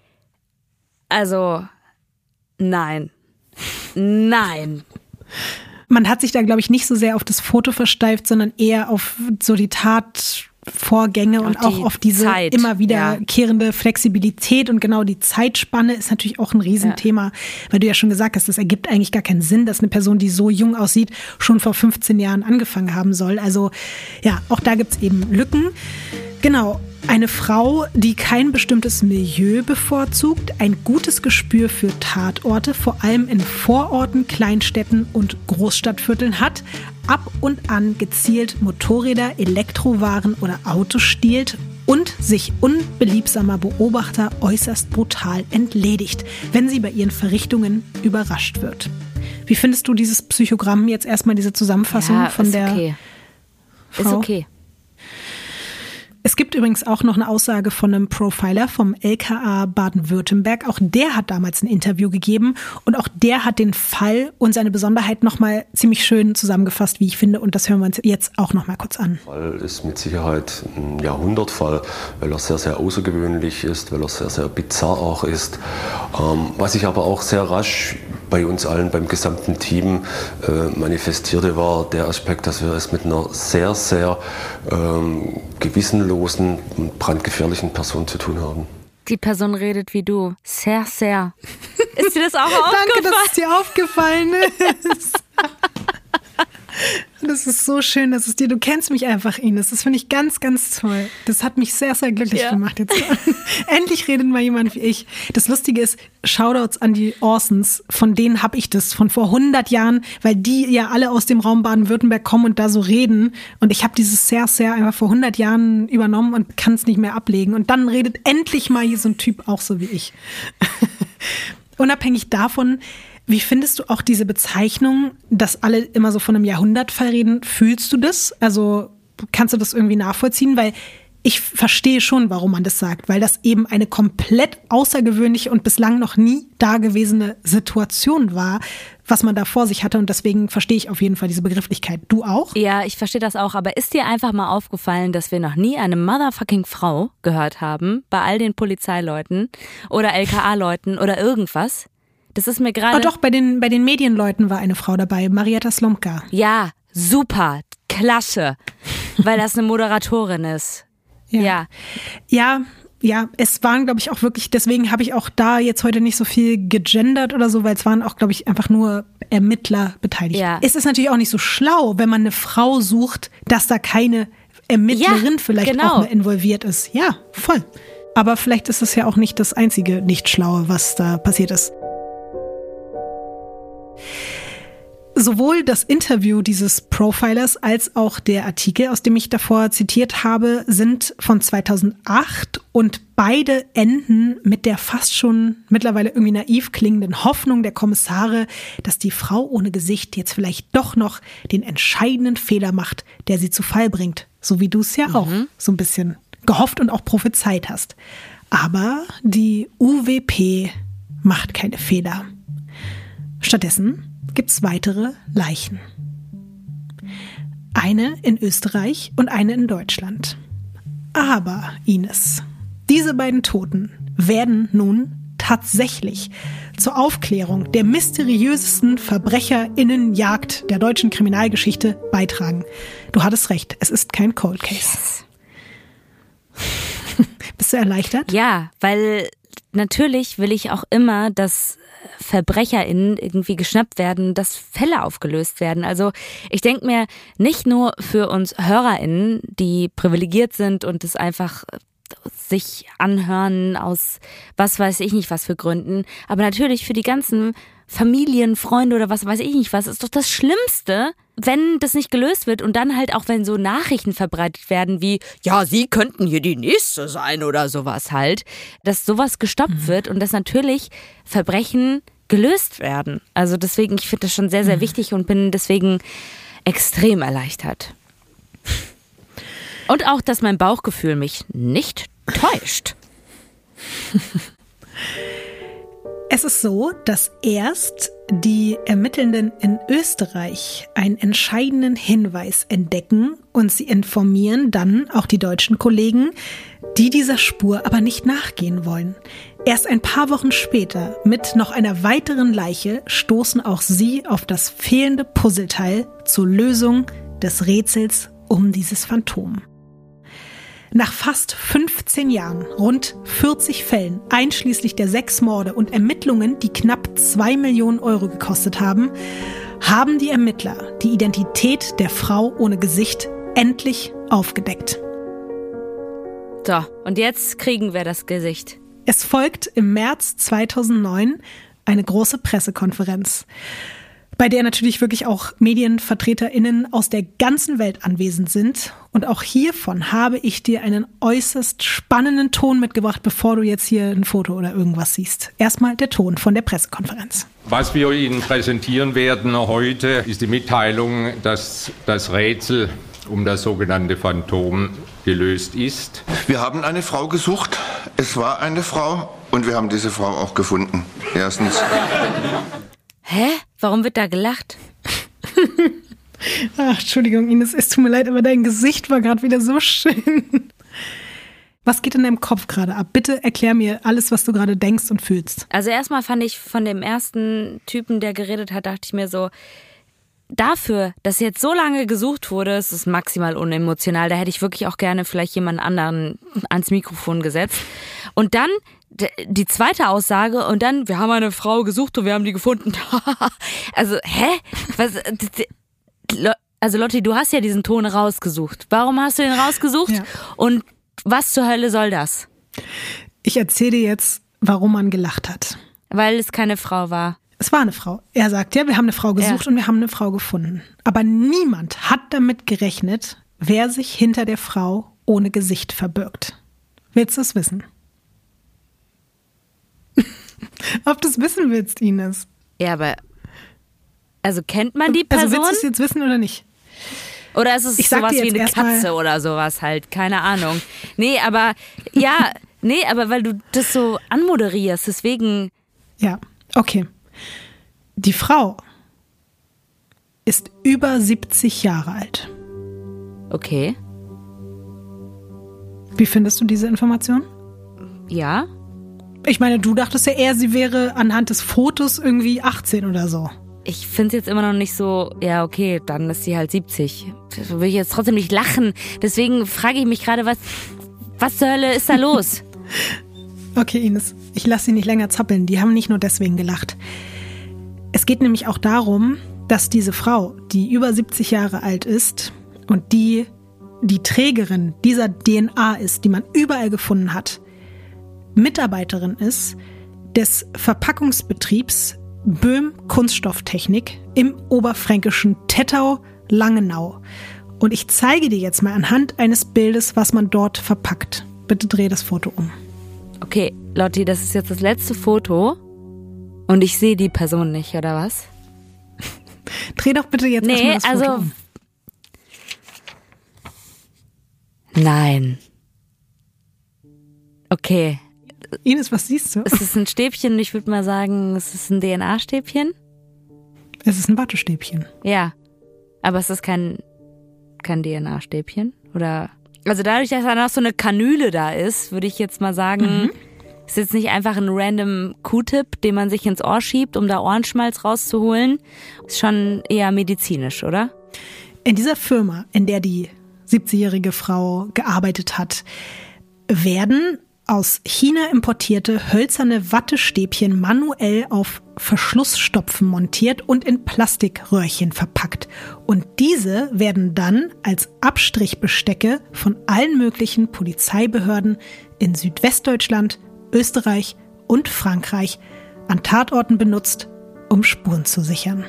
Also, nein. Nein. Man hat sich da, glaube ich, nicht so sehr auf das Foto versteift, sondern eher auf so die Tat Vorgänge und auch auf diese Zeit, immer wiederkehrende Flexibilität und genau die Zeitspanne ist natürlich auch ein Riesenthema, weil du ja schon gesagt hast, das ergibt eigentlich gar keinen Sinn, dass eine Person, die so jung aussieht, schon vor 15 Jahren angefangen haben soll. Also ja, auch da gibt's eben Lücken. Genau. Eine Frau, die kein bestimmtes Milieu bevorzugt, ein gutes Gespür für Tatorte, vor allem in Vororten, Kleinstädten und Großstadtvierteln hat, ab und an gezielt Motorräder, Elektrowaren oder Autos stiehlt und sich unbeliebsamer Beobachter äußerst brutal entledigt, wenn sie bei ihren Verrichtungen überrascht wird. Wie findest du dieses Psychogramm jetzt erstmal, diese Zusammenfassung von der Frau? Ist okay. Es gibt übrigens auch noch eine Aussage von einem Profiler vom LKA Baden-Württemberg. Auch der hat damals ein Interview gegeben und auch der hat den Fall und seine Besonderheit nochmal ziemlich schön zusammengefasst, wie ich finde. Und das hören wir uns jetzt auch nochmal kurz an. Der Fall ist mit Sicherheit ein Jahrhundertfall, weil er sehr, sehr außergewöhnlich ist, weil er sehr, sehr bizarr auch ist. Was sich aber auch sehr rasch bei uns allen, beim gesamten Team manifestierte, war der Aspekt, dass wir es mit einer sehr, sehr gewissenlosen und brandgefährlichen Person zu tun haben. Die Person redet wie du. Sehr, sehr. Ist dir das auch aufgefallen? Danke, dass es dir aufgefallen ist. Das ist so schön, dass es dir, du kennst mich einfach, Ines. Das finde ich ganz, ganz toll. Das hat mich sehr, sehr glücklich gemacht jetzt. Endlich redet mal jemand wie ich. Das Lustige ist, Shoutouts an die Orsons, von denen habe ich das von vor 100 Jahren, weil die ja alle aus dem Raum Baden-Württemberg kommen und da so reden. Und ich habe dieses sehr, sehr einfach vor 100 Jahren übernommen und kann es nicht mehr ablegen. Und dann redet endlich mal hier so ein Typ auch so wie ich. Unabhängig davon, wie findest du auch diese Bezeichnung, dass alle immer so von einem Jahrhundertfall reden? Fühlst du das? Also kannst du das irgendwie nachvollziehen? Weil ich verstehe schon, warum man das sagt, weil das eben eine komplett außergewöhnliche und bislang noch nie dagewesene Situation war, was man da vor sich hatte. Und deswegen verstehe ich auf jeden Fall diese Begrifflichkeit. Du auch? Ja, ich verstehe das auch. Aber ist dir einfach mal aufgefallen, dass wir noch nie eine motherfucking Frau gehört haben bei all den Polizeileuten oder LKA-Leuten oder irgendwas? Das ist mir gerade... Oh doch, bei den Medienleuten war eine Frau dabei, Marietta Slomka. Ja, super, klasse, weil das eine Moderatorin ist. Ja, es waren, glaube ich, auch wirklich, deswegen habe ich auch da jetzt heute nicht so viel gegendert oder so, weil es waren auch, glaube ich, einfach nur Ermittler beteiligt. Ja. Es ist natürlich auch nicht so schlau, wenn man eine Frau sucht, dass da keine Ermittlerin vielleicht auch mehr involviert ist. Ja, voll. Aber vielleicht ist es ja auch nicht das einzige Nicht-Schlaue, was da passiert ist. Sowohl das Interview dieses Profilers als auch der Artikel, aus dem ich davor zitiert habe, sind von 2008 und beide enden mit der fast schon mittlerweile irgendwie naiv klingenden Hoffnung der Kommissare, dass die Frau ohne Gesicht jetzt vielleicht doch noch den entscheidenden Fehler macht, der sie zu Fall bringt. So wie du es ja auch so ein bisschen gehofft und auch prophezeit hast. Aber die UWP macht keine Fehler. Stattdessen gibt es weitere Leichen. Eine in Österreich und eine in Deutschland. Aber, Ines, diese beiden Toten werden nun tatsächlich zur Aufklärung der mysteriösesten VerbrecherInnenjagd der deutschen Kriminalgeschichte beitragen. Du hattest recht, es ist kein Cold Case. Yes. Bist du erleichtert? Ja, weil natürlich will ich auch immer, dass VerbrecherInnen irgendwie geschnappt werden, dass Fälle aufgelöst werden. Also ich denke mir, nicht nur für uns HörerInnen, die privilegiert sind und es einfach sich anhören aus was weiß ich nicht was für Gründen, aber natürlich für die ganzen Familien, Freunde oder was weiß ich nicht was, ist doch das Schlimmste, wenn das nicht gelöst wird und dann halt auch, wenn so Nachrichten verbreitet werden wie, ja, Sie könnten hier die Nächste sein oder sowas halt, dass sowas gestoppt wird und dass natürlich Verbrechen gelöst werden. Also deswegen, ich finde das schon sehr, sehr wichtig und bin deswegen extrem erleichtert. Und auch, dass mein Bauchgefühl mich nicht täuscht. Es ist so, dass erst die Ermittelnden in Österreich einen entscheidenden Hinweis entdecken und sie informieren dann auch die deutschen Kollegen, die dieser Spur aber nicht nachgehen wollen. Erst ein paar Wochen später, mit noch einer weiteren Leiche, stoßen auch sie auf das fehlende Puzzleteil zur Lösung des Rätsels um dieses Phantom. Nach fast 15 Jahren, rund 40 Fällen, einschließlich der 6 Morde und Ermittlungen, die knapp 2 Millionen Euro gekostet haben, haben die Ermittler die Identität der Frau ohne Gesicht endlich aufgedeckt. So, und jetzt kriegen wir das Gesicht. Es folgt im März 2009 eine große Pressekonferenz, bei der natürlich wirklich auch MedienvertreterInnen aus der ganzen Welt anwesend sind. Und auch hiervon habe ich dir einen äußerst spannenden Ton mitgebracht, bevor du jetzt hier ein Foto oder irgendwas siehst. Erstmal der Ton von der Pressekonferenz. Was wir Ihnen präsentieren werden heute, ist die Mitteilung, dass das Rätsel um das sogenannte Phantom gelöst ist. Wir haben eine Frau gesucht, es war eine Frau und wir haben diese Frau auch gefunden. Erstens. Hä? Warum wird da gelacht? Ach, Entschuldigung, Ines, es tut mir leid, aber dein Gesicht war gerade wieder so schön. Was geht in deinem Kopf gerade ab? Bitte erklär mir alles, was du gerade denkst und fühlst. Also erstmal fand ich von dem ersten Typen, der geredet hat, dachte ich mir so, dafür, dass jetzt so lange gesucht wurde, ist es maximal unemotional. Da hätte ich wirklich auch gerne vielleicht jemand anderen ans Mikrofon gesetzt. Und dann die zweite Aussage und dann, wir haben eine Frau gesucht und wir haben die gefunden. Also, hä? Was? Also Lotti, du hast ja diesen Ton rausgesucht. Warum hast du den rausgesucht? Ja. Und was zur Hölle soll das? Ich erzähle dir jetzt, warum man gelacht hat. Weil es keine Frau war. Es war eine Frau. Er sagt ja, wir haben eine Frau gesucht und wir haben eine Frau gefunden. Aber niemand hat damit gerechnet, wer sich hinter der Frau ohne Gesicht verbirgt. Willst du es wissen? Ob du es wissen willst, Ines? Ja, aber also kennt man die Person? Also willst du es jetzt wissen oder nicht? Oder ist es sowas wie eine Katze oder sowas halt? Keine Ahnung. Nee, aber weil du das so anmoderierst, deswegen. Ja, okay. Die Frau ist über 70 Jahre alt. Okay. Wie findest du diese Information? Ja. Ich meine, du dachtest ja eher, sie wäre anhand des Fotos irgendwie 18 oder so. Ich finde es jetzt immer noch nicht so, ja okay, dann ist sie halt 70. Da will ich jetzt trotzdem nicht lachen. Deswegen frage ich mich gerade, was zur Hölle ist da los? Okay, Ines, ich lasse sie nicht länger zappeln. Die haben nicht nur deswegen gelacht. Es geht nämlich auch darum, dass diese Frau, die über 70 Jahre alt ist und die Trägerin dieser DNA ist, die man überall gefunden hat, Mitarbeiterin ist des Verpackungsbetriebs Böhm Kunststofftechnik im oberfränkischen Tettau-Langenau. Und ich zeige dir jetzt mal anhand eines Bildes, was man dort verpackt. Bitte dreh das Foto um. Okay, Lotti, das ist jetzt das letzte Foto und ich sehe die Person nicht, oder was? Dreh doch bitte jetzt erstmal das Foto um. Nein. Okay. Ines, was siehst du? Es ist ein Stäbchen und ich würde mal sagen, es ist ein DNA-Stäbchen. Es ist ein Wattestäbchen. Ja, aber es ist kein DNA-Stäbchen. Oder, also dadurch, dass da noch so eine Kanüle da ist, würde ich jetzt mal sagen, ist jetzt nicht einfach ein random Q-Tip, den man sich ins Ohr schiebt, um da Ohrenschmalz rauszuholen. Ist schon eher medizinisch, oder? In dieser Firma, in der die 70-jährige Frau gearbeitet hat, werden aus China importierte hölzerne Wattestäbchen manuell auf Verschlussstopfen montiert und in Plastikröhrchen verpackt. Und diese werden dann als Abstrichbestecke von allen möglichen Polizeibehörden in Südwestdeutschland, Österreich und Frankreich an Tatorten benutzt, um Spuren zu sichern.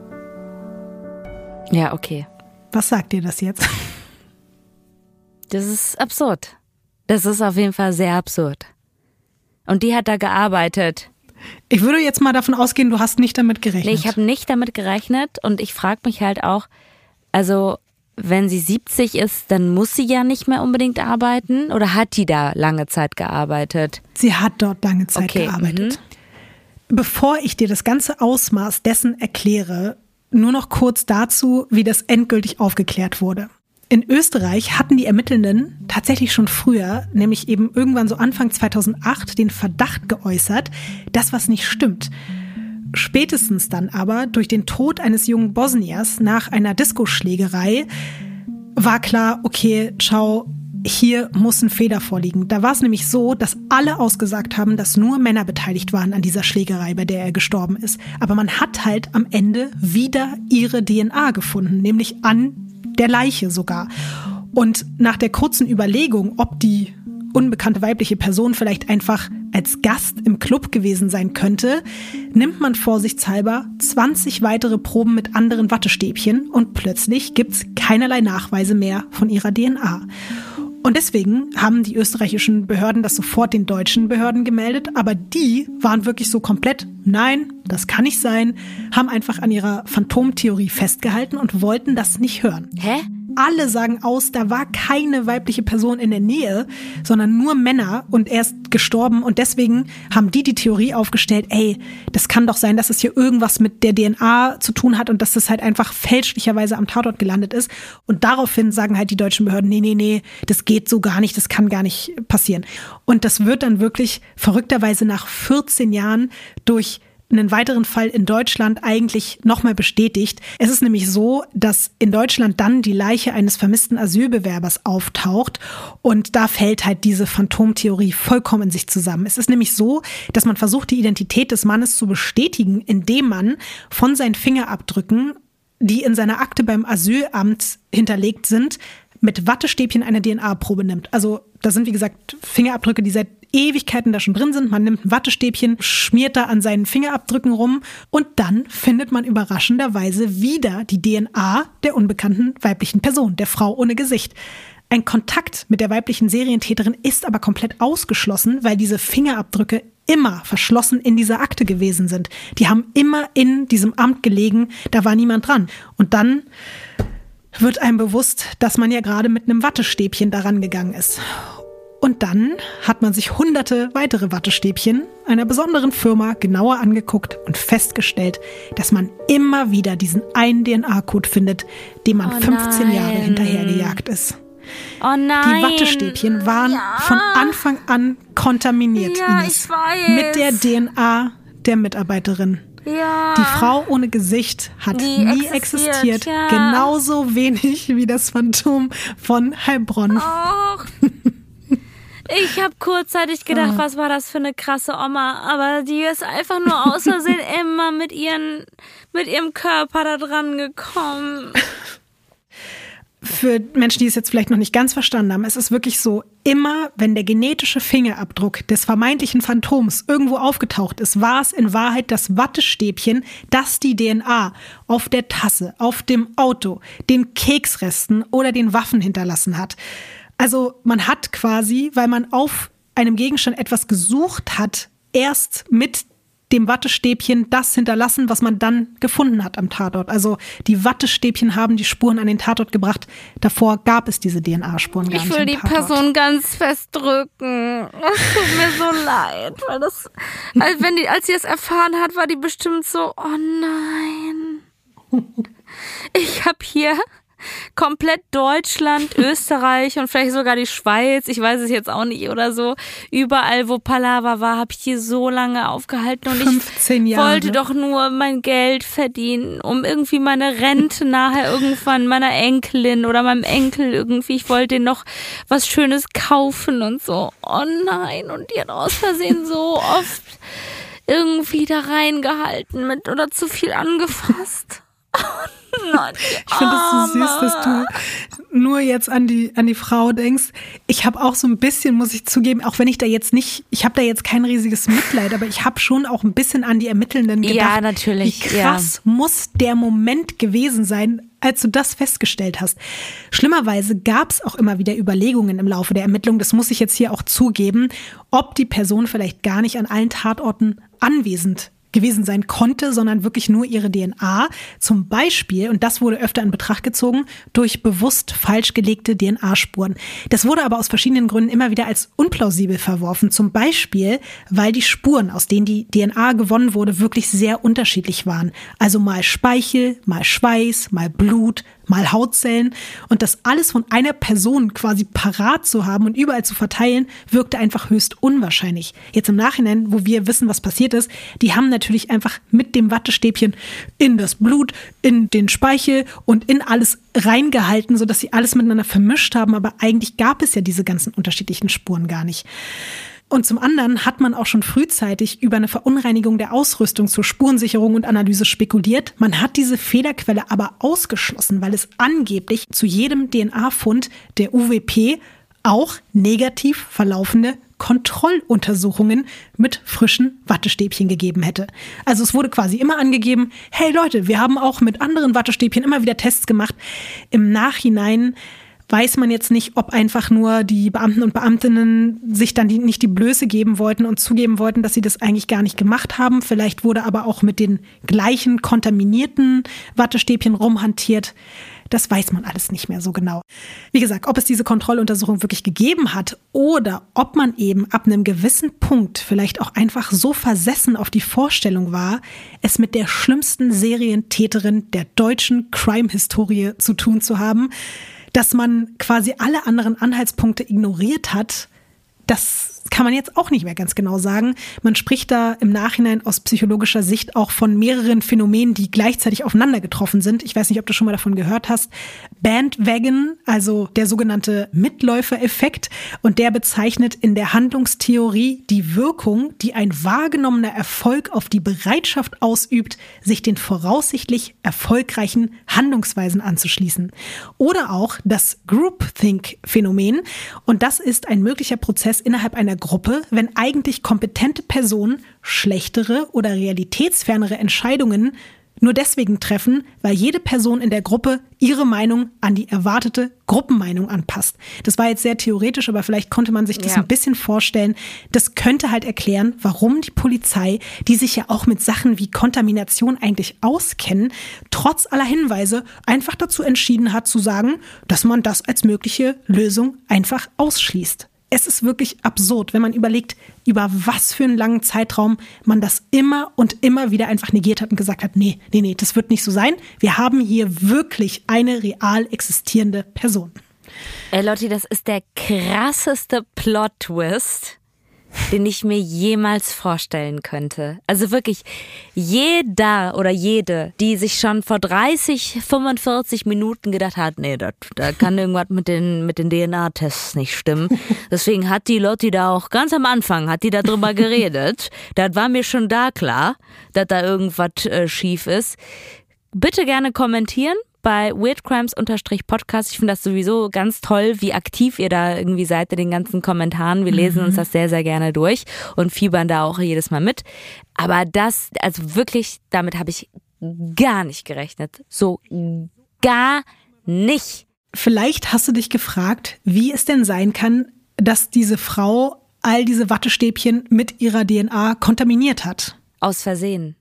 Ja, okay. Was sagt dir das jetzt? Das ist absurd. Das ist auf jeden Fall sehr absurd. Und die hat da gearbeitet. Ich würde jetzt mal davon ausgehen, du hast nicht damit gerechnet. Nee, ich habe nicht damit gerechnet und ich frage mich halt auch, also wenn sie 70 ist, dann muss sie ja nicht mehr unbedingt arbeiten oder hat die da lange Zeit gearbeitet? Sie hat dort lange Zeit gearbeitet. Bevor ich dir das ganze Ausmaß dessen erkläre, nur noch kurz dazu, wie das endgültig aufgeklärt wurde. In Österreich hatten die Ermittelnden tatsächlich schon früher, nämlich eben irgendwann so Anfang 2008, den Verdacht geäußert, dass was nicht stimmt. Spätestens dann aber durch den Tod eines jungen Bosniers nach einer Diskoschlägerei war klar, okay, schau, hier muss ein Fehler vorliegen. Da war es nämlich so, dass alle ausgesagt haben, dass nur Männer beteiligt waren an dieser Schlägerei, bei der er gestorben ist. Aber man hat halt am Ende wieder ihre DNA gefunden, nämlich an der Leiche sogar. Und nach der kurzen Überlegung, ob die unbekannte weibliche Person vielleicht einfach als Gast im Club gewesen sein könnte, nimmt man vorsichtshalber 20 weitere Proben mit anderen Wattestäbchen und plötzlich gibt's keinerlei Nachweise mehr von ihrer DNA. Und deswegen haben die österreichischen Behörden das sofort den deutschen Behörden gemeldet, aber die waren wirklich so komplett, nein, das kann nicht sein, haben einfach an ihrer Phantomtheorie festgehalten und wollten das nicht hören. Hä? Alle sagen aus, da war keine weibliche Person in der Nähe, sondern nur Männer und er ist gestorben und deswegen haben die Theorie aufgestellt, ey, das kann doch sein, dass es hier irgendwas mit der DNA zu tun hat und dass das halt einfach fälschlicherweise am Tatort gelandet ist und daraufhin sagen halt die deutschen Behörden, nee, das geht so gar nicht, das kann gar nicht passieren. Und das wird dann wirklich verrückterweise nach 14 Jahren durch einen weiteren Fall in Deutschland eigentlich nochmal bestätigt. Es ist nämlich so, dass in Deutschland dann die Leiche eines vermissten Asylbewerbers auftaucht und da fällt halt diese Phantomtheorie vollkommen in sich zusammen. Es ist nämlich so, dass man versucht, die Identität des Mannes zu bestätigen, indem man von seinen Fingerabdrücken, die in seiner Akte beim Asylamt hinterlegt sind, mit Wattestäbchen eine DNA-Probe nimmt. Also da sind, wie gesagt, Fingerabdrücke, die seit Ewigkeiten da schon drin sind. Man nimmt ein Wattestäbchen, schmiert da an seinen Fingerabdrücken rum und dann findet man überraschenderweise wieder die DNA der unbekannten weiblichen Person, der Frau ohne Gesicht. Ein Kontakt mit der weiblichen Serientäterin ist aber komplett ausgeschlossen, weil diese Fingerabdrücke immer verschlossen in dieser Akte gewesen sind. Die haben immer in diesem Amt gelegen, da war niemand dran. Und dann wird einem bewusst, dass man ja gerade mit einem Wattestäbchen daran gegangen ist. Und dann hat man sich hunderte weitere Wattestäbchen einer besonderen Firma genauer angeguckt und festgestellt, dass man immer wieder diesen einen DNA-Code findet, dem man 15 Jahre hinterhergejagt ist. Oh nein. Die Wattestäbchen waren von Anfang an kontaminiert, Ines, ich weiß. mit der DNA der Mitarbeiterin. Ja. Die Frau ohne Gesicht hat nie existiert. Ja. Genauso wenig wie das Phantom von Heilbronn. Och. Ich habe kurzzeitig gedacht, was war das für eine krasse Oma, aber die ist einfach nur aus Versehen immer mit ihrem Körper da dran gekommen. Für Menschen, die es jetzt vielleicht noch nicht ganz verstanden haben, es ist wirklich so, immer wenn der genetische Fingerabdruck des vermeintlichen Phantoms irgendwo aufgetaucht ist, war es in Wahrheit das Wattestäbchen, das die DNA auf der Tasse, auf dem Auto, den Keksresten oder den Waffen hinterlassen hat. Also man hat quasi, weil man auf einem Gegenstand etwas gesucht hat, erst mit dem Wattestäbchen das hinterlassen, was man dann gefunden hat am Tatort. Also die Wattestäbchen haben die Spuren an den Tatort gebracht. Davor gab es diese DNA-Spuren gar nicht. Ich will die Person ganz fest drücken. Es tut mir so leid, weil das, als sie das erfahren hat, war die bestimmt so, oh nein. Ich habe hier komplett Deutschland, Österreich und vielleicht sogar die Schweiz, ich weiß es jetzt auch nicht oder so, überall wo Palaver war, habe ich hier so lange aufgehalten und 15 Jahre. Wollte doch nur mein Geld verdienen, um irgendwie meine Rente nachher irgendwann meiner Enkelin oder meinem Enkel irgendwie, ich wollte denen noch was Schönes kaufen und so. Oh nein, und die hat aus Versehen so oft irgendwie da reingehalten mit oder zu viel angefasst. Ich finde es so süß, dass du nur jetzt an die Frau denkst. Ich habe auch so ein bisschen, muss ich zugeben, auch wenn ich da jetzt nicht, ich habe da jetzt kein riesiges Mitleid, aber ich habe schon auch ein bisschen an die Ermittelnden gedacht. Ja, natürlich. Wie krass muss der Moment gewesen sein, als du das festgestellt hast. Schlimmerweise gab es auch immer wieder Überlegungen im Laufe der Ermittlung, das muss ich jetzt hier auch zugeben, ob die Person vielleicht gar nicht an allen Tatorten anwesend gewesen sein konnte, sondern wirklich nur ihre DNA. Zum Beispiel, und das wurde öfter in Betracht gezogen, durch bewusst falsch gelegte DNA-Spuren. Das wurde aber aus verschiedenen Gründen immer wieder als unplausibel verworfen. Zum Beispiel, weil die Spuren, aus denen die DNA gewonnen wurde, wirklich sehr unterschiedlich waren. Also mal Speichel, mal Schweiß, mal Blut, mal Hautzellen und das alles von einer Person quasi parat zu haben und überall zu verteilen, wirkte einfach höchst unwahrscheinlich. Jetzt im Nachhinein, wo wir wissen, was passiert ist, die haben natürlich einfach mit dem Wattestäbchen in das Blut, in den Speichel und in alles reingehalten, sodass sie alles miteinander vermischt haben, aber eigentlich gab es ja diese ganzen unterschiedlichen Spuren gar nicht. Und zum anderen hat man auch schon frühzeitig über eine Verunreinigung der Ausrüstung zur Spurensicherung und Analyse spekuliert. Man hat diese Fehlerquelle aber ausgeschlossen, weil es angeblich zu jedem DNA-Fund der UWP auch negativ verlaufende Kontrolluntersuchungen mit frischen Wattestäbchen gegeben hätte. Also es wurde quasi immer angegeben, hey Leute, wir haben auch mit anderen Wattestäbchen immer wieder Tests gemacht. Im Nachhinein weiß man jetzt nicht, ob einfach nur die Beamten und Beamtinnen sich dann nicht die Blöße geben wollten und zugeben wollten, dass sie das eigentlich gar nicht gemacht haben. Vielleicht wurde aber auch mit den gleichen kontaminierten Wattestäbchen rumhantiert. Das weiß man alles nicht mehr so genau. Wie gesagt, ob es diese Kontrolluntersuchung wirklich gegeben hat oder ob man eben ab einem gewissen Punkt vielleicht auch einfach so versessen auf die Vorstellung war, es mit der schlimmsten Serientäterin der deutschen Crime-Historie zu tun zu haben, dass man quasi alle anderen Anhaltspunkte ignoriert hat, das kann man jetzt auch nicht mehr ganz genau sagen. Man spricht da im Nachhinein aus psychologischer Sicht auch von mehreren Phänomenen, die gleichzeitig aufeinander getroffen sind. Ich weiß nicht, ob du schon mal davon gehört hast. Bandwagon, also der sogenannte Mitläufereffekt. Und der bezeichnet in der Handlungstheorie die Wirkung, die ein wahrgenommener Erfolg auf die Bereitschaft ausübt, sich den voraussichtlich erfolgreichen Handlungsweisen anzuschließen. Oder auch das Groupthink-Phänomen. Und das ist ein möglicher Prozess innerhalb einer Gruppe, wenn eigentlich kompetente Personen schlechtere oder realitätsfernere Entscheidungen nur deswegen treffen, weil jede Person in der Gruppe ihre Meinung an die erwartete Gruppenmeinung anpasst. Das war jetzt sehr theoretisch, aber vielleicht konnte man sich das ein bisschen vorstellen. Das könnte halt erklären, warum die Polizei, die sich ja auch mit Sachen wie Kontamination eigentlich auskennen, trotz aller Hinweise einfach dazu entschieden hat zu sagen, dass man das als mögliche Lösung einfach ausschließt. Es ist wirklich absurd, wenn man überlegt, über was für einen langen Zeitraum man das immer und immer wieder einfach negiert hat und gesagt hat, nee, das wird nicht so sein. Wir haben hier wirklich eine real existierende Person. Ey Lotti, das ist der krasseste Plot-Twist, den ich mir jemals vorstellen könnte. Also wirklich, jeder oder jede, die sich schon vor 30, 45 Minuten gedacht hat, nee, da kann irgendwas mit den DNA-Tests nicht stimmen. Deswegen hat die Lotti da auch ganz am Anfang, hat die da drüber geredet. Das war mir schon da klar, dass da irgendwas schief ist. Bitte gerne kommentieren bei weirdcrimes_podcast. Ich finde das sowieso ganz toll, wie aktiv ihr da irgendwie seid in den ganzen Kommentaren. Wir lesen uns das sehr, sehr gerne durch und fiebern da auch jedes Mal mit. Aber das, also wirklich, damit habe ich gar nicht gerechnet. So gar nicht. Vielleicht hast du dich gefragt, wie es denn sein kann, dass diese Frau all diese Wattestäbchen mit ihrer DNA kontaminiert hat. Aus Versehen.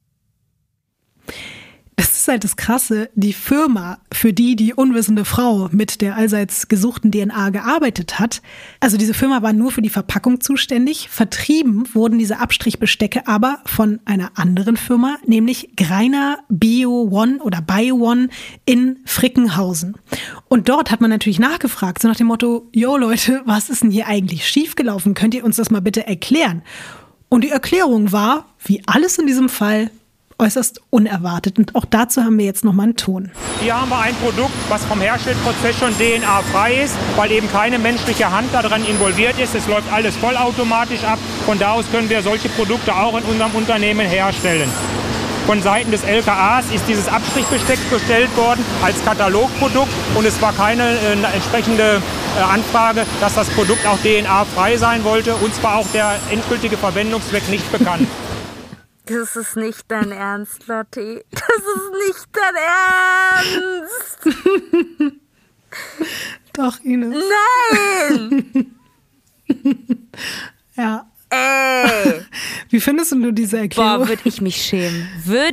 Das ist halt das Krasse, die Firma, für die unwissende Frau mit der allseits gesuchten DNA gearbeitet hat, also diese Firma war nur für die Verpackung zuständig, vertrieben wurden diese Abstrichbestecke aber von einer anderen Firma, nämlich Greiner Bio-One oder Bio-One in Frickenhausen. Und dort hat man natürlich nachgefragt, so nach dem Motto, yo Leute, was ist denn hier eigentlich schiefgelaufen? Könnt ihr uns das mal bitte erklären? Und die Erklärung war, wie alles in diesem Fall, äußerst unerwartet. Und auch dazu haben wir jetzt nochmal einen Ton. Hier haben wir ein Produkt, was vom Herstellprozess schon DNA-frei ist, weil eben keine menschliche Hand daran involviert ist. Es läuft alles vollautomatisch ab. Von da aus können wir solche Produkte auch in unserem Unternehmen herstellen. Von Seiten des LKAs ist dieses Abstrichbesteck bestellt worden als Katalogprodukt und es war keine entsprechende Anfrage, dass das Produkt auch DNA-frei sein wollte. Uns war auch der endgültige Verwendungszweck nicht bekannt. Das ist nicht dein Ernst, Lotti. Das ist nicht dein Ernst. Doch, Ines. Nein! Ja. Wie findest du diese Erklärung? Boah, würde ich mich schämen.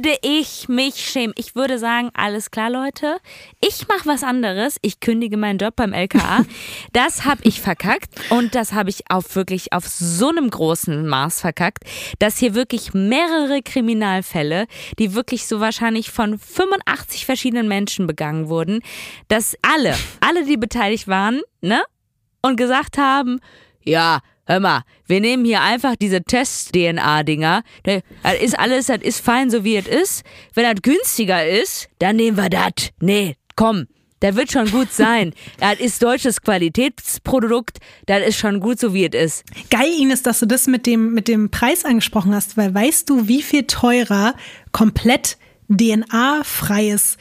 Ich würde sagen, alles klar, Leute. Ich mache was anderes. Ich kündige meinen Job beim LKA. Das habe ich verkackt. Und das habe ich wirklich auf so einem großen Maß verkackt, dass hier wirklich mehrere Kriminalfälle, die wirklich so wahrscheinlich von 85 verschiedenen Menschen begangen wurden, dass alle, die beteiligt waren, ne? Und gesagt haben, ja, hör mal, wir nehmen hier einfach diese Test-DNA-Dinger. Das ist fein, so wie es ist. Wenn das günstiger ist, dann nehmen wir das. Nee, komm, der wird schon gut sein. Das ist deutsches Qualitätsprodukt, das ist schon gut, so wie es ist. Geil, Ines, dass du das mit dem Preis angesprochen hast, weil weißt du, wie viel teurer komplett DNA-freies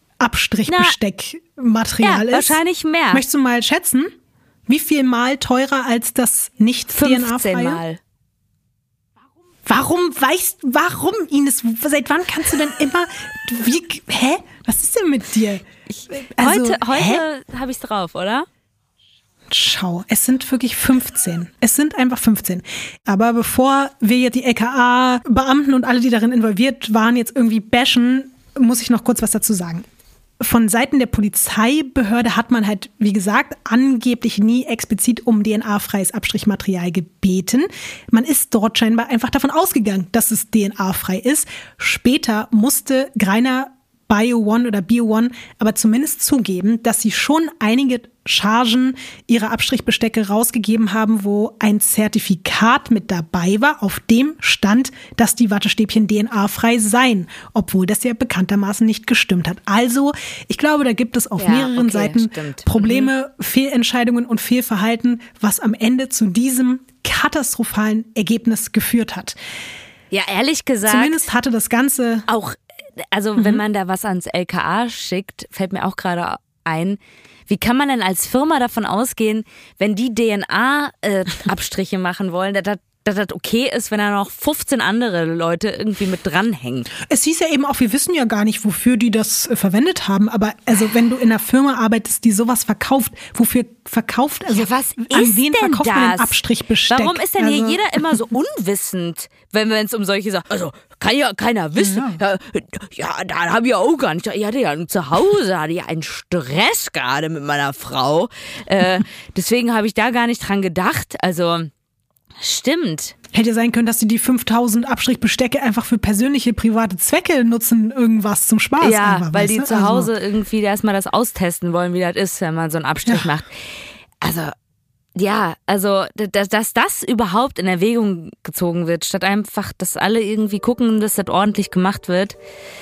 Abstrichbesteckmaterial ist? Wahrscheinlich mehr. Möchtest du mal schätzen? Wie viel Mal teurer als das nicht DNA-freie? 15 Mal. Warum, Ines? Seit wann kannst du denn immer... Hä? Was ist denn mit dir? Heute habe ich es drauf, oder? Schau, es sind wirklich 15. Es sind einfach 15. Aber bevor wir jetzt die LKA-Beamten und alle, die darin involviert waren, jetzt irgendwie bashen, muss ich noch kurz was dazu sagen. Von Seiten der Polizeibehörde hat man halt, wie gesagt, angeblich nie explizit um DNA-freies Abstrichmaterial gebeten. Man ist dort scheinbar einfach davon ausgegangen, dass es DNA-frei ist. Später musste Greiner BioOne oder BioOne aber zumindest zugeben, dass sie schon einige Chargen ihrer Abstrichbestecke rausgegeben haben, wo ein Zertifikat mit dabei war, auf dem stand, dass die Wattestäbchen DNA-frei seien, obwohl das ja bekanntermaßen nicht gestimmt hat. Also, ich glaube, da gibt es auf mehreren Seiten Probleme, Fehlentscheidungen und Fehlverhalten, was am Ende zu diesem katastrophalen Ergebnis geführt hat. Ja, ehrlich gesagt. Zumindest hatte das Ganze auch, also wenn man da was ans LKA schickt, fällt mir auch gerade ein, wie kann man denn als Firma davon ausgehen, wenn die DNA-Abstriche machen wollen, dass das okay ist, wenn da noch 15 andere Leute irgendwie mit dranhängen? Es hieß ja eben auch, wir wissen ja gar nicht, wofür die das verwendet haben, aber also wenn du in einer Firma arbeitest, die sowas verkauft, wofür verkauft, also ja, was an wen denn verkauft man den Abstrichbesteck? Warum ist denn hier jeder immer so unwissend, wenn es um solche Sachen, also kann ja keiner wissen. Ja, da habe ich auch gar nicht, ich hatte ja zu Hause, hatte ich einen Stress gerade mit meiner Frau, deswegen habe ich da gar nicht dran gedacht, also stimmt. Hätte ja sein können, dass die 5000 Abstrichbestecke einfach für persönliche, private Zwecke nutzen, irgendwas zum Spaß. Ja, einfach, weil die zu Hause irgendwie erstmal das austesten wollen, wie das ist, wenn man so einen Abstrich macht. Also, ja, also, dass das überhaupt in Erwägung gezogen wird, statt einfach, dass alle irgendwie gucken, dass das ordentlich gemacht wird.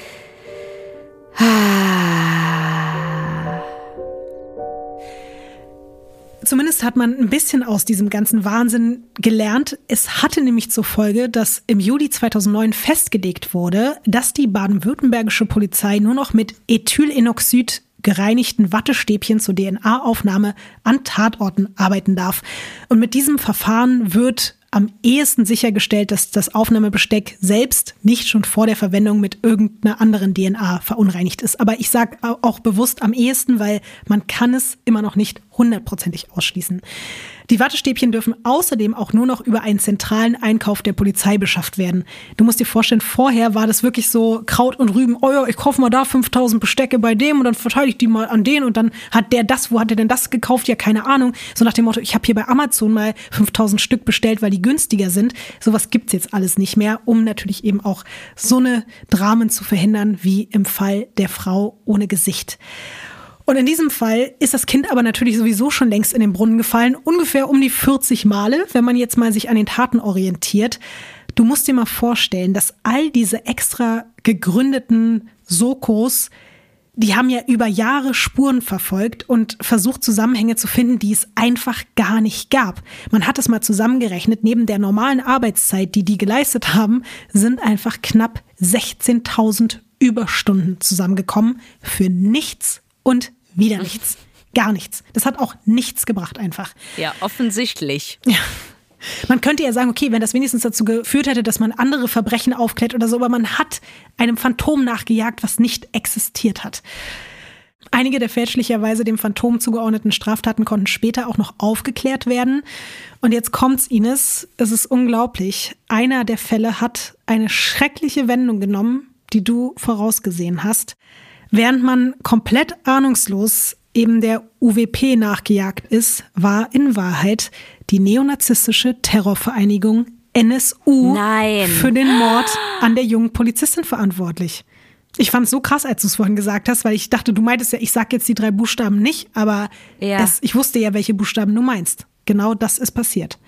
Zumindest hat man ein bisschen aus diesem ganzen Wahnsinn gelernt. Es hatte nämlich zur Folge, dass im Juli 2009 festgelegt wurde, dass die baden-württembergische Polizei nur noch mit Ethylenoxid gereinigten Wattestäbchen zur DNA-Aufnahme an Tatorten arbeiten darf. Und mit diesem Verfahren wird am ehesten sichergestellt, dass das Aufnahmebesteck selbst nicht schon vor der Verwendung mit irgendeiner anderen DNA verunreinigt ist. Aber ich sage auch bewusst am ehesten, weil man kann es immer noch nicht 100%ig ausschließen. Die Wattestäbchen dürfen außerdem auch nur noch über einen zentralen Einkauf der Polizei beschafft werden. Du musst dir vorstellen, vorher war das wirklich so Kraut und Rüben. Oh ja, ich kaufe mal da 5000 Bestecke bei dem und dann verteile ich die mal an den und dann hat der das, wo hat der denn das gekauft? Ja, keine Ahnung. So nach dem Motto, ich habe hier bei Amazon mal 5000 Stück bestellt, weil die günstiger sind. Sowas gibt's jetzt alles nicht mehr, um natürlich eben auch so eine Dramen zu verhindern, wie im Fall der Frau ohne Gesicht. Und in diesem Fall ist das Kind aber natürlich sowieso schon längst in den Brunnen gefallen, ungefähr um die 40 Male, wenn man jetzt mal sich an den Taten orientiert. Du musst dir mal vorstellen, dass all diese extra gegründeten Sokos, die haben ja über Jahre Spuren verfolgt und versucht, Zusammenhänge zu finden, die es einfach gar nicht gab. Man hat es mal zusammengerechnet, neben der normalen Arbeitszeit, die geleistet haben, sind einfach knapp 16.000 Überstunden zusammengekommen für nichts und wieder nichts. Gar nichts. Das hat auch nichts gebracht einfach. Ja, offensichtlich. Ja. Man könnte ja sagen, okay, wenn das wenigstens dazu geführt hätte, dass man andere Verbrechen aufklärt oder so, aber man hat einem Phantom nachgejagt, was nicht existiert hat. Einige der fälschlicherweise dem Phantom zugeordneten Straftaten konnten später auch noch aufgeklärt werden. Und jetzt kommt's, Ines, es ist unglaublich. Einer der Fälle hat eine schreckliche Wendung genommen, die du vorausgesehen hast. Während man komplett ahnungslos eben der UWP nachgejagt ist, war in Wahrheit die neonazistische Terrorvereinigung NSU für den Mord an der jungen Polizistin verantwortlich. Ich fand es so krass, als du es vorhin gesagt hast, weil ich dachte, du meintest ja, ich sag jetzt die 3 Buchstaben nicht, aber ich wusste ja, welche Buchstaben du meinst. Genau das ist passiert.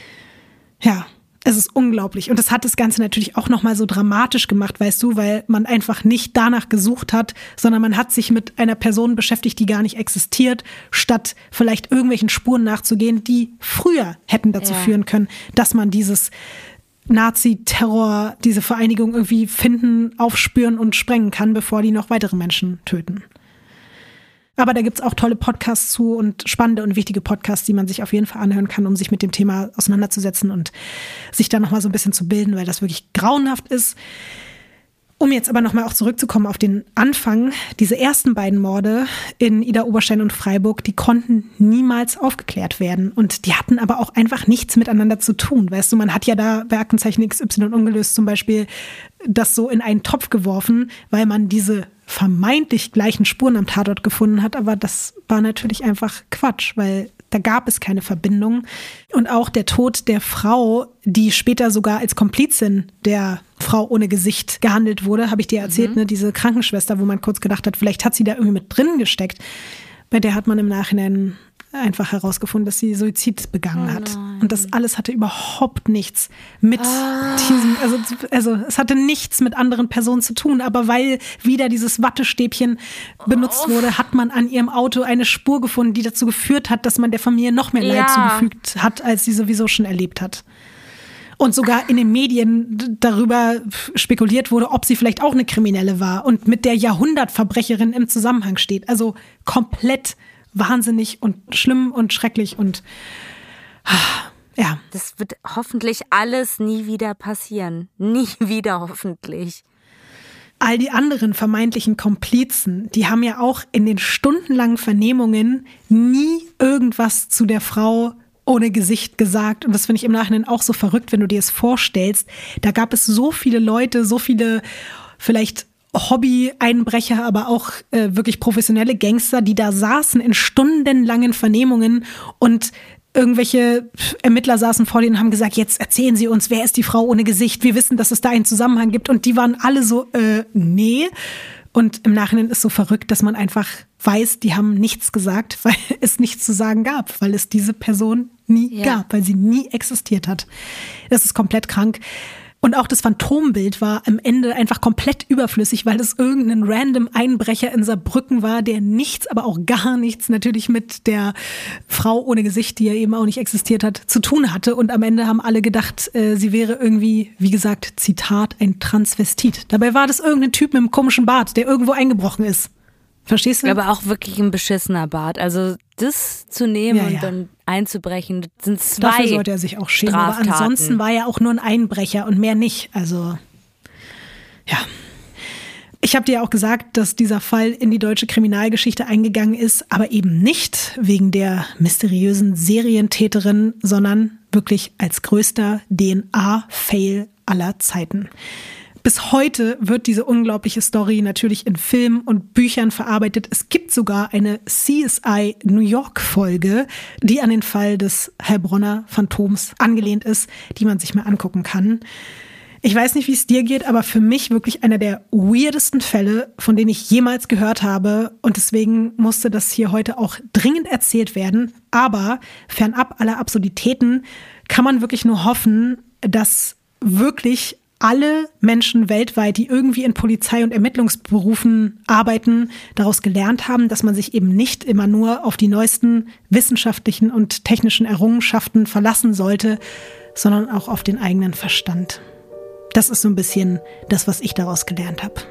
Ja, es ist unglaublich. Und das hat das Ganze natürlich auch nochmal so dramatisch gemacht, weißt du, weil man einfach nicht danach gesucht hat, sondern man hat sich mit einer Person beschäftigt, die gar nicht existiert, statt vielleicht irgendwelchen Spuren nachzugehen, die früher hätten dazu führen können, dass man dieses Nazi-Terror, diese Vereinigung irgendwie finden, aufspüren und sprengen kann, bevor die noch weitere Menschen töten. Aber da gibt's auch tolle Podcasts zu und spannende und wichtige Podcasts, die man sich auf jeden Fall anhören kann, um sich mit dem Thema auseinanderzusetzen und sich da nochmal so ein bisschen zu bilden, weil das wirklich grauenhaft ist. Um jetzt aber nochmal auch zurückzukommen auf den Anfang, diese ersten beiden Morde in Idar-Oberstein und Freiburg, die konnten niemals aufgeklärt werden. Und die hatten aber auch einfach nichts miteinander zu tun. Weißt du, man hat ja da bei Aktenzeichen XY ungelöst zum Beispiel das so in einen Topf geworfen, weil man diese vermeintlich gleichen Spuren am Tatort gefunden hat. Aber das war natürlich einfach Quatsch, weil da gab es keine Verbindung. Und auch der Tod der Frau, die später sogar als Komplizin der Frau ohne Gesicht gehandelt wurde, habe ich dir erzählt, ne? Diese Krankenschwester, wo man kurz gedacht hat, vielleicht hat sie da irgendwie mit drin gesteckt. Bei der hat man im Nachhinein einfach herausgefunden, dass sie Suizid begangen hat. Und das alles hatte überhaupt nichts mit diesem, also es hatte nichts mit anderen Personen zu tun, aber weil wieder dieses Wattestäbchen benutzt wurde, hat man an ihrem Auto eine Spur gefunden, die dazu geführt hat, dass man der Familie noch mehr Leid zugefügt hat, als sie sowieso schon erlebt hat. Und sogar in den Medien darüber spekuliert wurde, ob sie vielleicht auch eine Kriminelle war und mit der Jahrhundertverbrecherin im Zusammenhang steht. Also komplett wahnsinnig und schlimm und schrecklich und ja. Das wird hoffentlich alles nie wieder passieren. Nie wieder hoffentlich. All die anderen vermeintlichen Komplizen, die haben ja auch in den stundenlangen Vernehmungen nie irgendwas zu der Frau ohne Gesicht gesagt. Und das finde ich im Nachhinein auch so verrückt, wenn du dir es vorstellst. Da gab es so viele Leute, so viele vielleicht Hobby-Einbrecher, aber auch wirklich professionelle Gangster, die da saßen in stundenlangen Vernehmungen und irgendwelche Ermittler saßen vor denen und haben gesagt, jetzt erzählen Sie uns, wer ist die Frau ohne Gesicht? Wir wissen, dass es da einen Zusammenhang gibt. Und die waren alle so, nee. Und im Nachhinein ist so verrückt, dass man einfach weiß, die haben nichts gesagt, weil es nichts zu sagen gab, weil es diese Person nie gab, weil sie nie existiert hat. Das ist komplett krank. Und auch das Phantombild war am Ende einfach komplett überflüssig, weil es irgendein random Einbrecher in Saarbrücken war, der nichts, aber auch gar nichts natürlich mit der Frau ohne Gesicht, die ja eben auch nicht existiert hat, zu tun hatte. Und am Ende haben alle gedacht, sie wäre irgendwie, wie gesagt, Zitat, ein Transvestit. Dabei war das irgendein Typ mit einem komischen Bart, der irgendwo eingebrochen ist. Verstehst du? Aber auch wirklich ein beschissener Bart. Also das zu nehmen und dann einzubrechen, das sind 2 Dafür sollte er sich auch schämen. Straftaten. Aber ansonsten war er auch nur ein Einbrecher und mehr nicht. Also, ja. Ich habe dir ja auch gesagt, dass dieser Fall in die deutsche Kriminalgeschichte eingegangen ist, aber eben nicht wegen der mysteriösen Serientäterin, sondern wirklich als größter DNA-Fail aller Zeiten. Bis heute wird diese unglaubliche Story natürlich in Filmen und Büchern verarbeitet. Es gibt sogar eine CSI New York Folge, die an den Fall des Heilbronner Phantoms angelehnt ist, die man sich mal angucken kann. Ich weiß nicht, wie es dir geht, aber für mich wirklich einer der weirdesten Fälle, von denen ich jemals gehört habe. Und deswegen musste das hier heute auch dringend erzählt werden. Aber fernab aller Absurditäten kann man wirklich nur hoffen, dass wirklich alle Menschen weltweit, die irgendwie in Polizei- und Ermittlungsberufen arbeiten, daraus gelernt haben, dass man sich eben nicht immer nur auf die neuesten wissenschaftlichen und technischen Errungenschaften verlassen sollte, sondern auch auf den eigenen Verstand. Das ist so ein bisschen das, was ich daraus gelernt habe.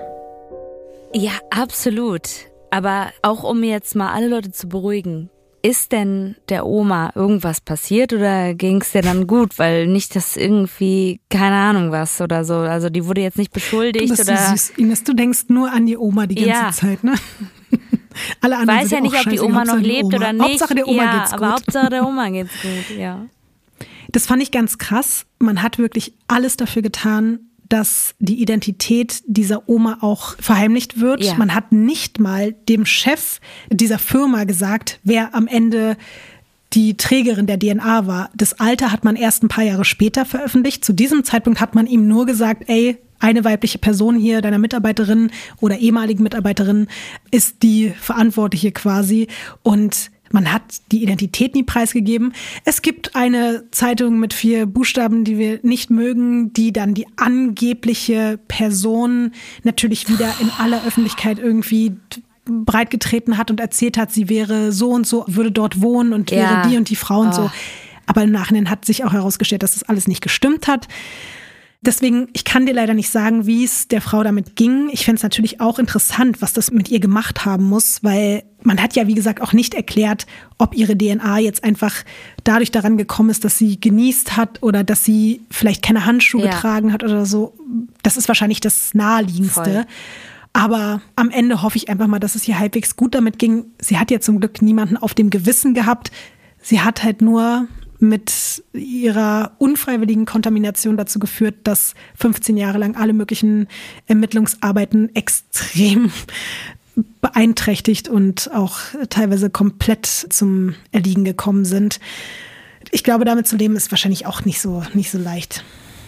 Ja, absolut. Aber auch um jetzt mal alle Leute zu beruhigen, ist denn der Oma irgendwas passiert oder ging es dir dann gut? Weil nicht, dass irgendwie, keine Ahnung was oder so, also die wurde jetzt nicht beschuldigt. Du bist oder so süß, Ines, du denkst nur an die Oma die ganze Zeit, ne? Alle anderen weiß ja nicht, ob die Oma noch lebt oder nicht. Hauptsache der Oma geht's gut. Aber Hauptsache der Oma geht's gut, ja. Das fand ich ganz krass. Man hat wirklich alles dafür getan, dass die Identität dieser Oma auch verheimlicht wird. Ja. Man hat nicht mal dem Chef dieser Firma gesagt, wer am Ende die Trägerin der DNA war. Das Alter hat man erst ein paar Jahre später veröffentlicht. Zu diesem Zeitpunkt hat man ihm nur gesagt, ey, eine weibliche Person hier, deiner Mitarbeiterin oder ehemaligen Mitarbeiterin, ist die Verantwortliche quasi. Und man hat die Identität nie preisgegeben. Es gibt eine Zeitung mit 4 Buchstaben, die wir nicht mögen, die dann die angebliche Person natürlich wieder in aller Öffentlichkeit irgendwie breitgetreten hat und erzählt hat, sie wäre so und so, würde dort wohnen und wäre die und die Frau und so. Aber im Nachhinein hat sich auch herausgestellt, dass das alles nicht gestimmt hat. Deswegen, ich kann dir leider nicht sagen, wie es der Frau damit ging. Ich fände es natürlich auch interessant, was das mit ihr gemacht haben muss, weil man hat ja, wie gesagt, auch nicht erklärt, ob ihre DNA jetzt einfach dadurch daran gekommen ist, dass sie genießt hat oder dass sie vielleicht keine Handschuhe getragen hat oder so. Das ist wahrscheinlich das Naheliegendste. Voll. Aber am Ende hoffe ich einfach mal, dass es ihr halbwegs gut damit ging. Sie hat ja zum Glück niemanden auf dem Gewissen gehabt. Sie hat halt nur mit ihrer unfreiwilligen Kontamination dazu geführt, dass 15 Jahre lang alle möglichen Ermittlungsarbeiten extrem beeinträchtigt und auch teilweise komplett zum Erliegen gekommen sind. Ich glaube, damit zu leben ist wahrscheinlich auch nicht so leicht.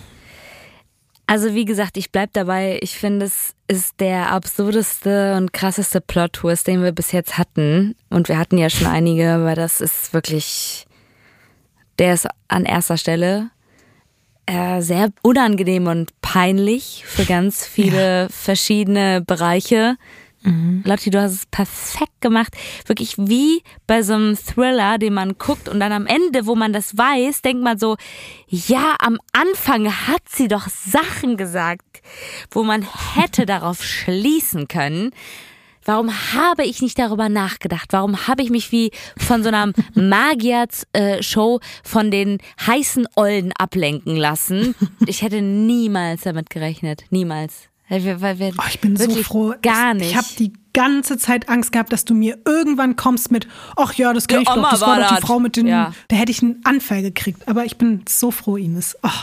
Also wie gesagt, ich bleib dabei. Ich finde, es ist der absurdeste und krasseste Plot-Twist, den wir bis jetzt hatten. Und wir hatten ja schon einige, aber das ist wirklich... Der ist an erster Stelle sehr unangenehm und peinlich für ganz viele verschiedene Bereiche. Lotti, du hast es perfekt gemacht. Wirklich wie bei so einem Thriller, den man guckt und dann am Ende, wo man das weiß, denkt man so, ja, am Anfang hat sie doch Sachen gesagt, wo man hätte darauf schließen können. Warum habe ich nicht darüber nachgedacht? Warum habe ich mich wie von so einer Magier-Show von den heißen Ollen ablenken lassen? Ich hätte niemals damit gerechnet. Niemals. Ich bin so froh. Gar nicht. Ich habe die ganze Zeit Angst gehabt, dass du mir irgendwann kommst mit, ach ja, das kenn ich doch, das war doch die Frau mit den, da hätte ich einen Anfall gekriegt. Aber ich bin so froh, Ines. Oh.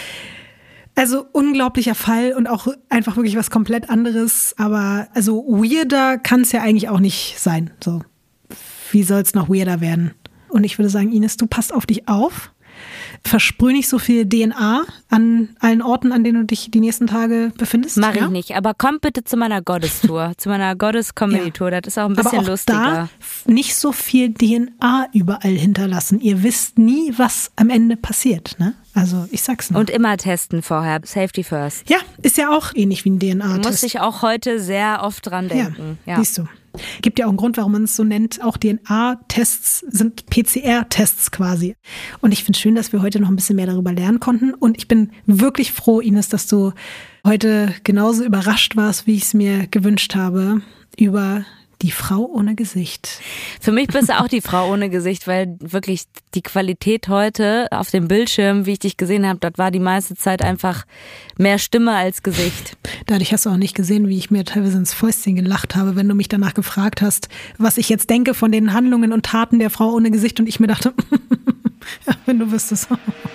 Also unglaublicher Fall und auch einfach wirklich was komplett anderes. Aber also weirder kann es ja eigentlich auch nicht sein. So, wie soll es noch weirder werden? Und ich würde sagen, Ines, du passt auf dich auf. Versprüh nicht so viel DNA an allen Orten, an denen du dich die nächsten Tage befindest. Mach ich nicht, aber komm bitte zu meiner Goddess-Tour, zu meiner Goddess-Comedy-Tour, das ist auch ein bisschen aber auch lustiger. Da nicht so viel DNA überall hinterlassen. Ihr wisst nie, was am Ende passiert, ne? Also ich sag's nur. Und immer testen vorher, Safety first. Ja, ist ja auch ähnlich wie ein DNA-Test. Muss ich auch heute sehr oft dran denken. Ja. Siehst du. Gibt ja auch einen Grund, warum man es so nennt. Auch DNA-Tests sind PCR-Tests quasi. Und ich finde es schön, dass wir heute noch ein bisschen mehr darüber lernen konnten. Und ich bin wirklich froh, Ines, dass du heute genauso überrascht warst, wie ich es mir gewünscht habe, über die Frau ohne Gesicht. Für mich bist du auch die Frau ohne Gesicht, weil wirklich die Qualität heute auf dem Bildschirm, wie ich dich gesehen habe, das war die meiste Zeit einfach mehr Stimme als Gesicht. Dadurch hast du auch nicht gesehen, wie ich mir teilweise ins Fäustchen gelacht habe, wenn du mich danach gefragt hast, was ich jetzt denke von den Handlungen und Taten der Frau ohne Gesicht, und ich mir dachte, ja, wenn du wüsstest.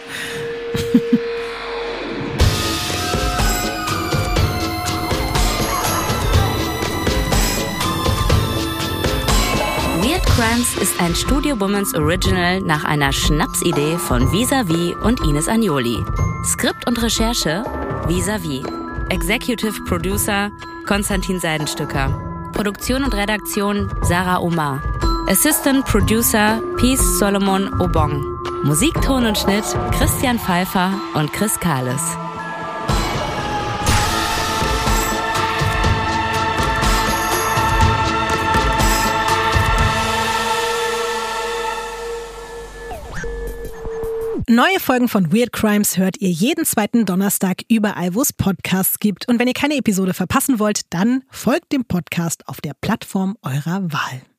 Weird Crimes ist ein Studio Womans Original nach einer Schnapsidee von Vis-a-vis und Ines Agnoli. Skript und Recherche Vis-a-vis. Executive Producer Konstantin Seidenstücker. Produktion und Redaktion Sarah Omar. Assistant Producer Peace Solomon Obong. Musik, Ton und Schnitt Christian Pfeiffer und Chris Kahles. Neue Folgen von Weird Crimes hört ihr jeden zweiten Donnerstag überall, wo es Podcasts gibt. Und wenn ihr keine Episode verpassen wollt, dann folgt dem Podcast auf der Plattform eurer Wahl.